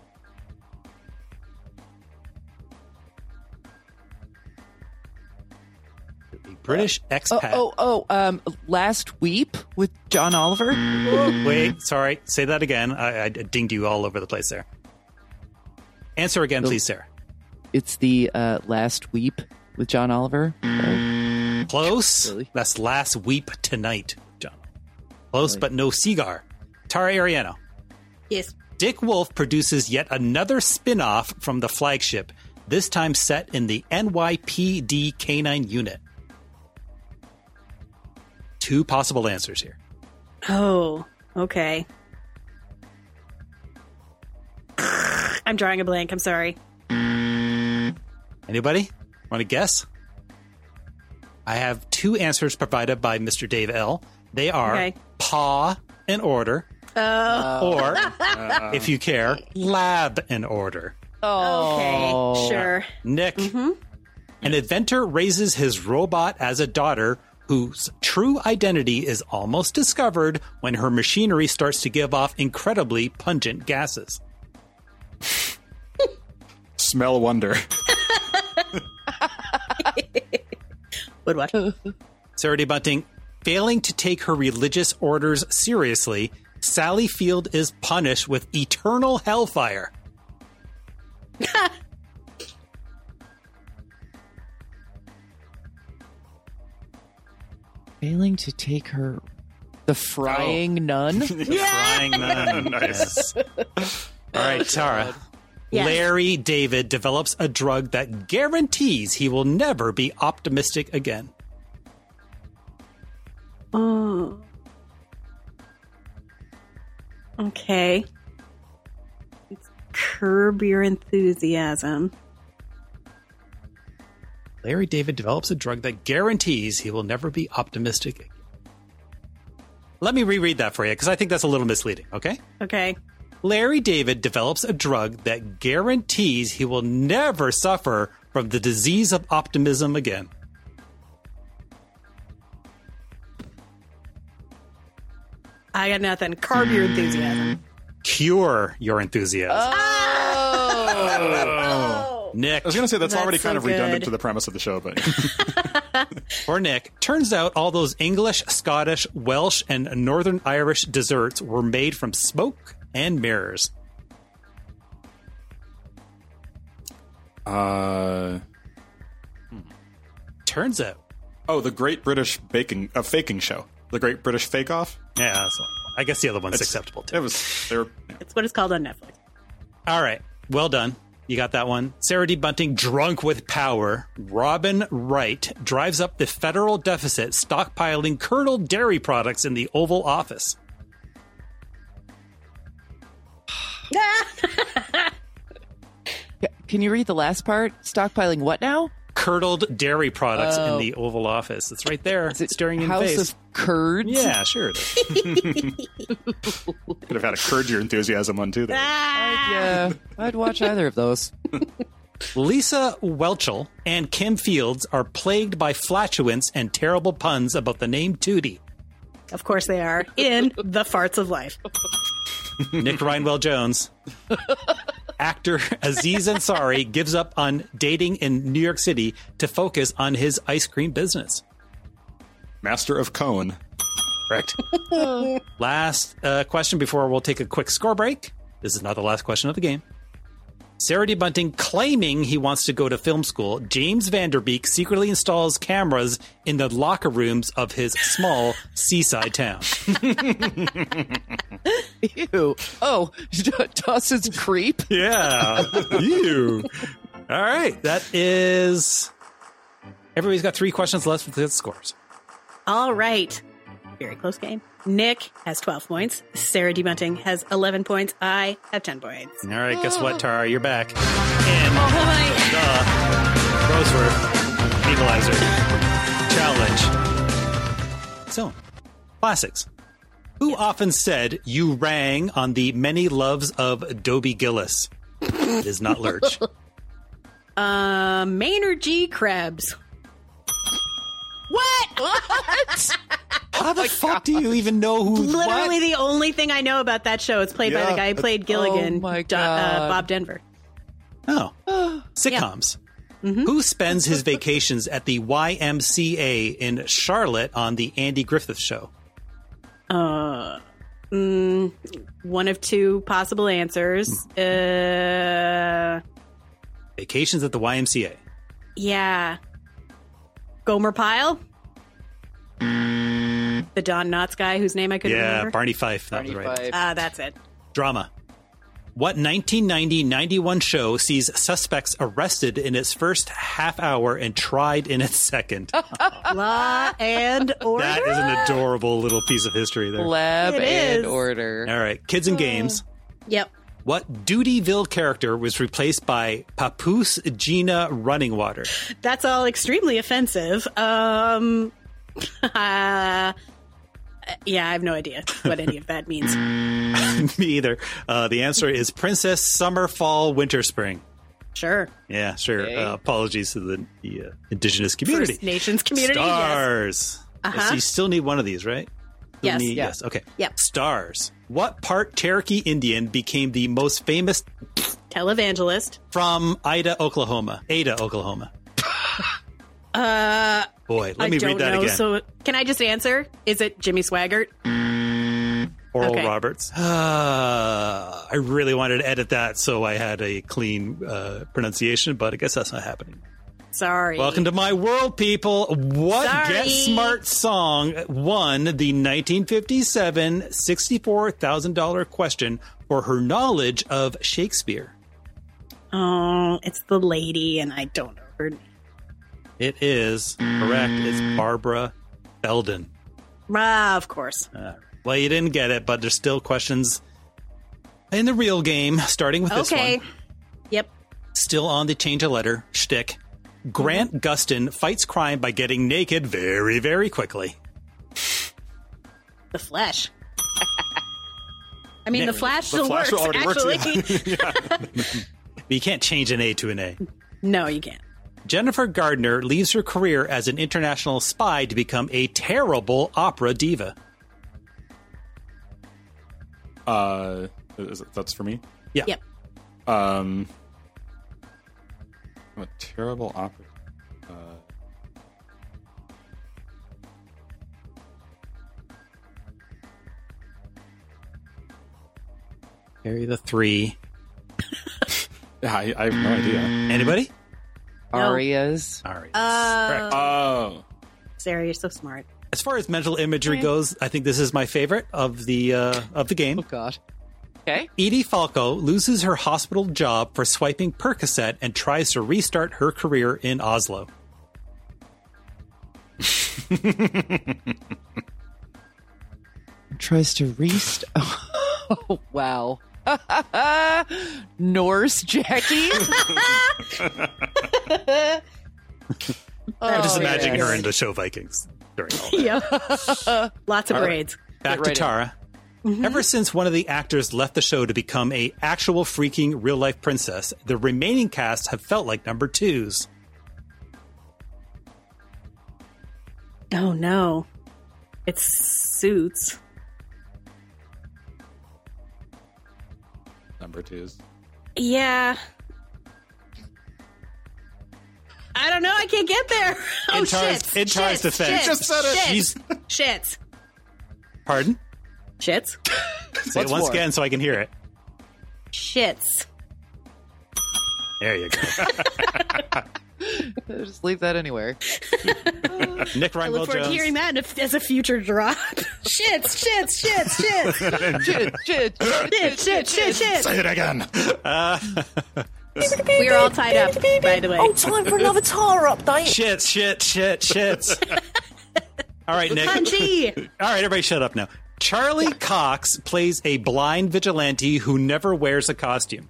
A British expat. Last Weep with John Oliver. Wait, sorry. Say that again. I dinged you all over the place there. Answer again, please, Sarah. It's the Last Weep with John Oliver. Close. Really? That's Last Weep Tonight, John. Close, but no cigar. Tara Ariano. Yes. Dick Wolf produces yet another spin-off from the flagship, this time set in the NYPD Canine Unit. Two possible answers here. Oh, okay. I'm drawing a blank. I'm sorry. Anybody want to guess? I have two answers provided by Mr. Dave L. They are Paw and Order, or, if you care, Lab and Order. Okay, sure. Nick, an inventor raises his robot as a daughter whose true identity is almost discovered when her machinery starts to give off incredibly pungent gases. Smell wonder. Woodwatch. Sarah D. Bunting, failing to take her religious orders seriously, Sally Field is punished with eternal hellfire. Failing to take her... The Frying Nun? Frying Nun. Nice. All right, Tara. Yes. Larry David develops a drug that guarantees he will never be optimistic again. Oh. Okay. It's Curb Your Enthusiasm. Larry David develops a drug that guarantees he will never be optimistic again. Let me reread that for you, because I think that's a little misleading, okay? Okay. Larry David develops a drug that guarantees he will never suffer from the disease of optimism again. I got nothing. Curb Your Enthusiasm. Cure your enthusiasm. Nick. I was going to say that's already kind of good. redundant to the premise of the show, but Or Nick. Turns out all those English, Scottish, Welsh, and Northern Irish desserts were made from smoke and mirrors. uh, Turns out Oh, the Great British Faking Show. The Great British Fake Off? Yeah, so I guess the other one's acceptable too. It's what it's called on Netflix. All right. Well done. You got that one. Sarah D. Bunting, drunk with power. Robin Wright drives up the federal deficit, stockpiling Colonel dairy products in the Oval Office. Can you read the last part? Stockpiling what now? Curdled dairy products in the Oval Office. It's right there. It's staring you in the House face. of Curds? Yeah, sure it is. Could have had a Curd Your Enthusiasm one, too. There. I'd watch either of those. Lisa Welchel and Kim Fields are plagued by flatulence and terrible puns about the name Tootie. Of course they are, in The Farts of Life. Nick Rhinewell-Jones. Actor Aziz Ansari gives up on dating in New York City to focus on his ice cream business. Master of Cone. Correct. Last question before we'll take a quick score break. This is not the last question of the game. Sarah D. Bunting claiming he wants to go to film school. James Vanderbeek secretly installs cameras in the locker rooms of his small seaside town. Ew. Oh, Dawson's Creep? Yeah. Ew. All right. That is... Everybody's got 3 questions left with the scores. All right. Very close game. Nick has 12 points. Sarah D. Bunting has 11 points. I have 10 points. All right. Guess what, Tara? You're back. In the Roseworth Equalizer Challenge. So, classics. Who often said you rang on the many loves of Dobie Gillis? It is not Lurch. Maynard G. Krebs. What? How the fuck do you even know who? Literally the only thing I know about that show. It's played by the guy who played Gilligan, Bob Denver. Oh. Sitcoms. Mm-hmm. Who spends his vacations at the YMCA in Charlotte on the Andy Griffith Show? One of 2 possible answers. Vacations at the YMCA. Yeah. Gomer Pyle? The Don Knotts guy whose name I couldn't remember? Yeah, Barney Fife. That was right. That's it. Drama. What 1990-91 show sees suspects arrested in its first half hour and tried in its second? Law and Order? That is an adorable little piece of history there. Lab It and is. Order. All right, kids and games. Yep. What Dutyville character was replaced by Papoose Gina Running Water? That's all extremely offensive. Yeah, I have no idea what any of that means. Me either. The answer is Princess Summer, Fall, Winter, Spring. Sure. Yeah, sure. Okay. Apologies to the indigenous community. First Nations community. Stars. Uh-huh. So you still need one of these, right? Yes. Yes. Okay. Yep. Stars. What part Cherokee Indian became the most famous televangelist from Ada, Oklahoma? Boy, let me read that again. So can I just answer? Is it Jimmy Swaggart? Oral Okay. Roberts. I really wanted to edit that so I had a clean pronunciation, but I guess that's not happening. Sorry. Welcome to my world, people. What Sorry. Get Smart song won the 1957 $64,000 question for her knowledge of Shakespeare? Oh, it's the lady, and I don't know her name. It is correct. It's Barbara Belden. Of course. Well, you didn't get it, but there's still questions in the real game, starting with this Okay. one. Yep. Still on the change a letter shtick. Grant Gustin fights crime by getting naked very, very quickly. The Flash. I mean, Yeah, the Flash The still Flash works, already works, actually. But you can't change an A to an A. No, you can't. Jennifer Gardner leaves her career as an international spy to become a terrible opera diva. That's for me? Yeah. Yep. A terrible opera. Carry the 3. Yeah, I have no idea. Anybody? Arias. Arias. Oh. Sarah, you're so smart. As far as mental imagery goes, I think this is my favorite of the game. Oh, God. Okay. Edie Falco loses her hospital job for swiping Percocet and tries to restart her career in Oslo. Tries to restart. Oh, wow. Norse Jackie. I'm just imagining her in the show Vikings during all that. Yep. Lots of braids. Back to Tara. Ever since one of the actors left the show to become a actual freaking real life princess, the remaining cast have felt like number twos. Oh no, it's Suits. Number twos. Yeah. I don't know. I can't get there. Oh, In Tara's defense. Just said it. Shits. Pardon? Shits. Say it once again so I can hear it. Shits. There you go. Just leave that anywhere. Nick I look forward to hearing that as a future drop. Shits. Shit. Say it again. We're all tied up, by the way. Oh, time for another Tara update. Shits. All right, Nick. Punchy. All right, everybody shut up now. Charlie Cox plays a blind vigilante who never wears a costume.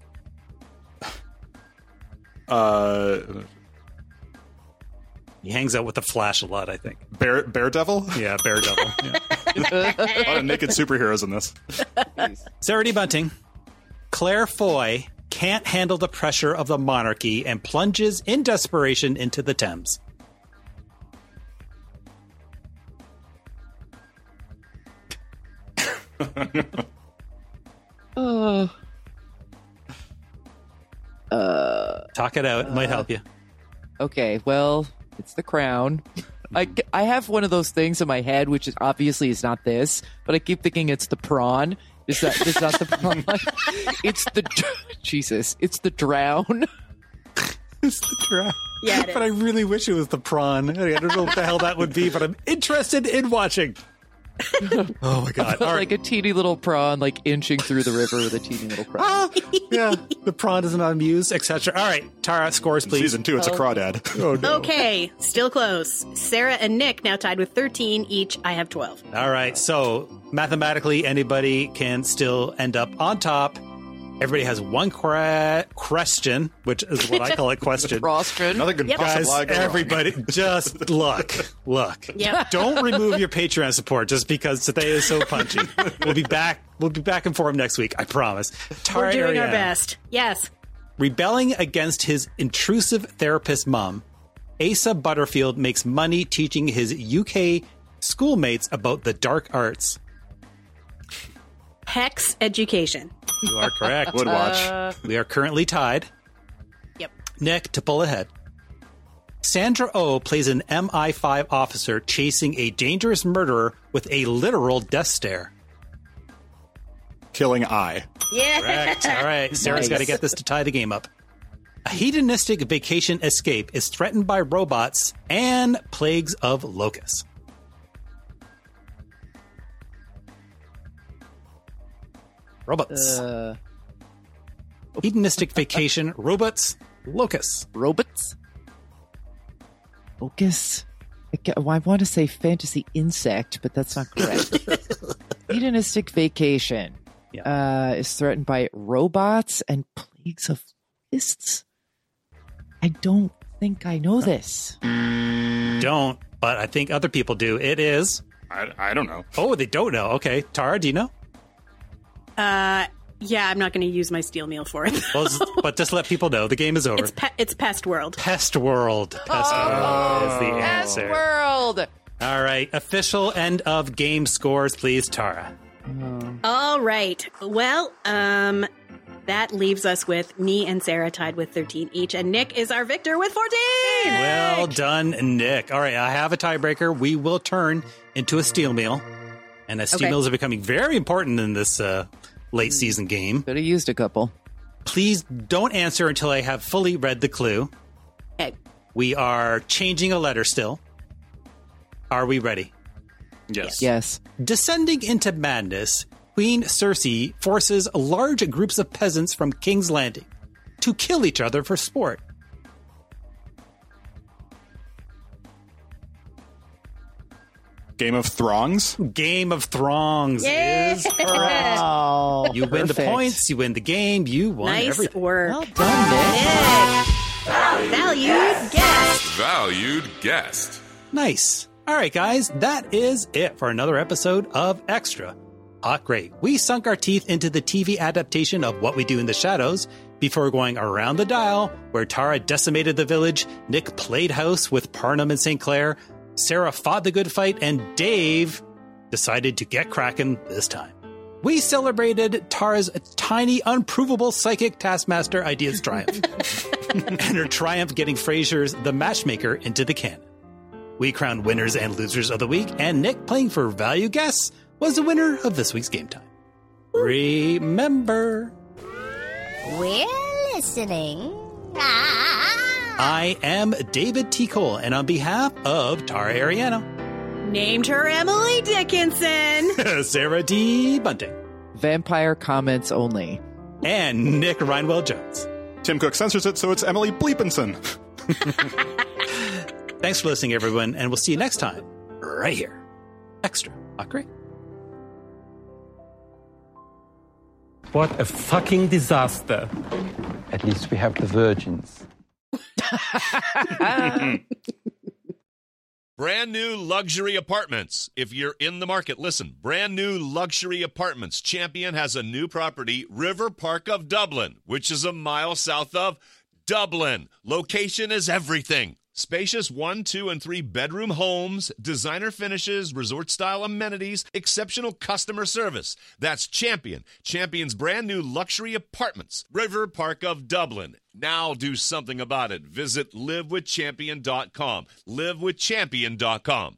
He hangs out with the Flash a lot, I think. Bear Devil? Yeah, Bear Devil. Yeah. A lot of naked superheroes in this. Sarah D. Bunting. Claire Foy can't handle the pressure of the monarchy and plunges in desperation into the Thames. Talk it out. It might help you. Okay, well, it's The Crown. I have one of those things in my head, which is obviously is not this, but I keep thinking it's the prawn. It's not the prawn. It's the Jesus. It's the drown. It's the drown. Yeah, it is. But I really wish it was the prawn. I don't know what the hell that would be, but I'm interested in watching. Oh my god! All right. Like a teeny little prawn, like inching through the river with a teeny little prawn. Yeah, the prawn is not amused, etc. All right, Tara, scores, please. Season 2, it's a crawdad. Oh, no. Okay, still close. Sarah and Nick now tied with 13 each. I have 12. All right, so mathematically, anybody can still end up on top. Everybody has one question, which is what I call a question. Nothing could Yep. possibly Guys, go wrong. everybody, just look. Yep. Don't remove your Patreon support just because today is so punchy. We'll be back in form next week, I promise. Tara We're doing our Ariana. best. Yes. Rebelling against his intrusive therapist mom, Asa Butterfield makes money teaching his UK schoolmates about the dark arts. Hex education. You are correct. Would watch. We are currently tied. Yep. Nick, to pull ahead. Sandra Oh plays an MI5 officer chasing a dangerous murderer with a literal death stare. Killing Eye. Yeah. Correct. All right. Sarah's got to get this to tie the game up. A hedonistic vacation escape is threatened by robots and plagues of locusts. Robots. Hedonistic vacation, robots, locusts. Robots? Focus? I want to say fantasy insect, but that's not correct. Hedonistic vacation is threatened by robots and plagues of locusts. I don't think I know this. Don't, but I think other people do. It is. I don't know. Oh, they don't know. Okay. Tara, do you know? Yeah, I'm not going to use my steel meal for it. Well, but just let people know. The game is over. It's Pest World. Pest World. Pest World is the Pest answer. World! All right. Official end of game scores, please, Tara. All right. Well, that leaves us with me and Sarah tied with 13 each, and Nick is our victor with 14. Well done, Nick. All right, I have a tiebreaker. We will turn into a steel meal, and steel meals are becoming very important in this late season game. Could have used a couple. Please don't answer until I have fully read the clue. Okay. We are changing a letter still. Are we ready? Yes. Descending into madness, Queen Cersei forces large groups of peasants from King's Landing to kill each other for sport. Game of Throngs? Game of Throngs is correct. Oh, You win the perfect. points, you win the game, you won Nice everything. work. Well done, Nick. Valued guest. Valued guest. Nice. All right, guys, that is it for another episode of Extra. Great. We sunk our teeth into the TV adaptation of What We Do in the Shadows before going around the dial, where Tara decimated the village, Nick played house with Parnham and St. Clair, Sarah fought the good fight, and Dave decided to get cracking this time. We celebrated Tara's tiny, unprovable psychic taskmaster idea's triumph, and her triumph getting Frasier's The Matchmaker into the canon. We crowned winners and losers of the week, and Nick, playing for value guests, was the winner of this week's Game Time. Remember, We're listening. I am David T. Cole, and on behalf of Tara Ariano, Named her Emily Dickinson. Sarah D. Bunting, Vampire comments only, and Nick Rhinewell Jones. Tim Cook censors it, so it's Emily Bleepinson. Thanks for listening, everyone, and we'll see you next time, right here. Extra. Great. What a fucking disaster. At least we have the virgins. Brand new luxury apartments. If you're in the market, listen. Brand new luxury apartments. Champion has a new property, River Park of Dublin, which is a mile south of Dublin. Location is everything. Spacious 1, 2, and 3 bedroom homes, designer finishes, resort-style amenities, exceptional customer service. That's Champion. Champion's brand new luxury apartments, River Park of Dublin. Now do something about it. Visit livewithchampion.com. Livewithchampion.com.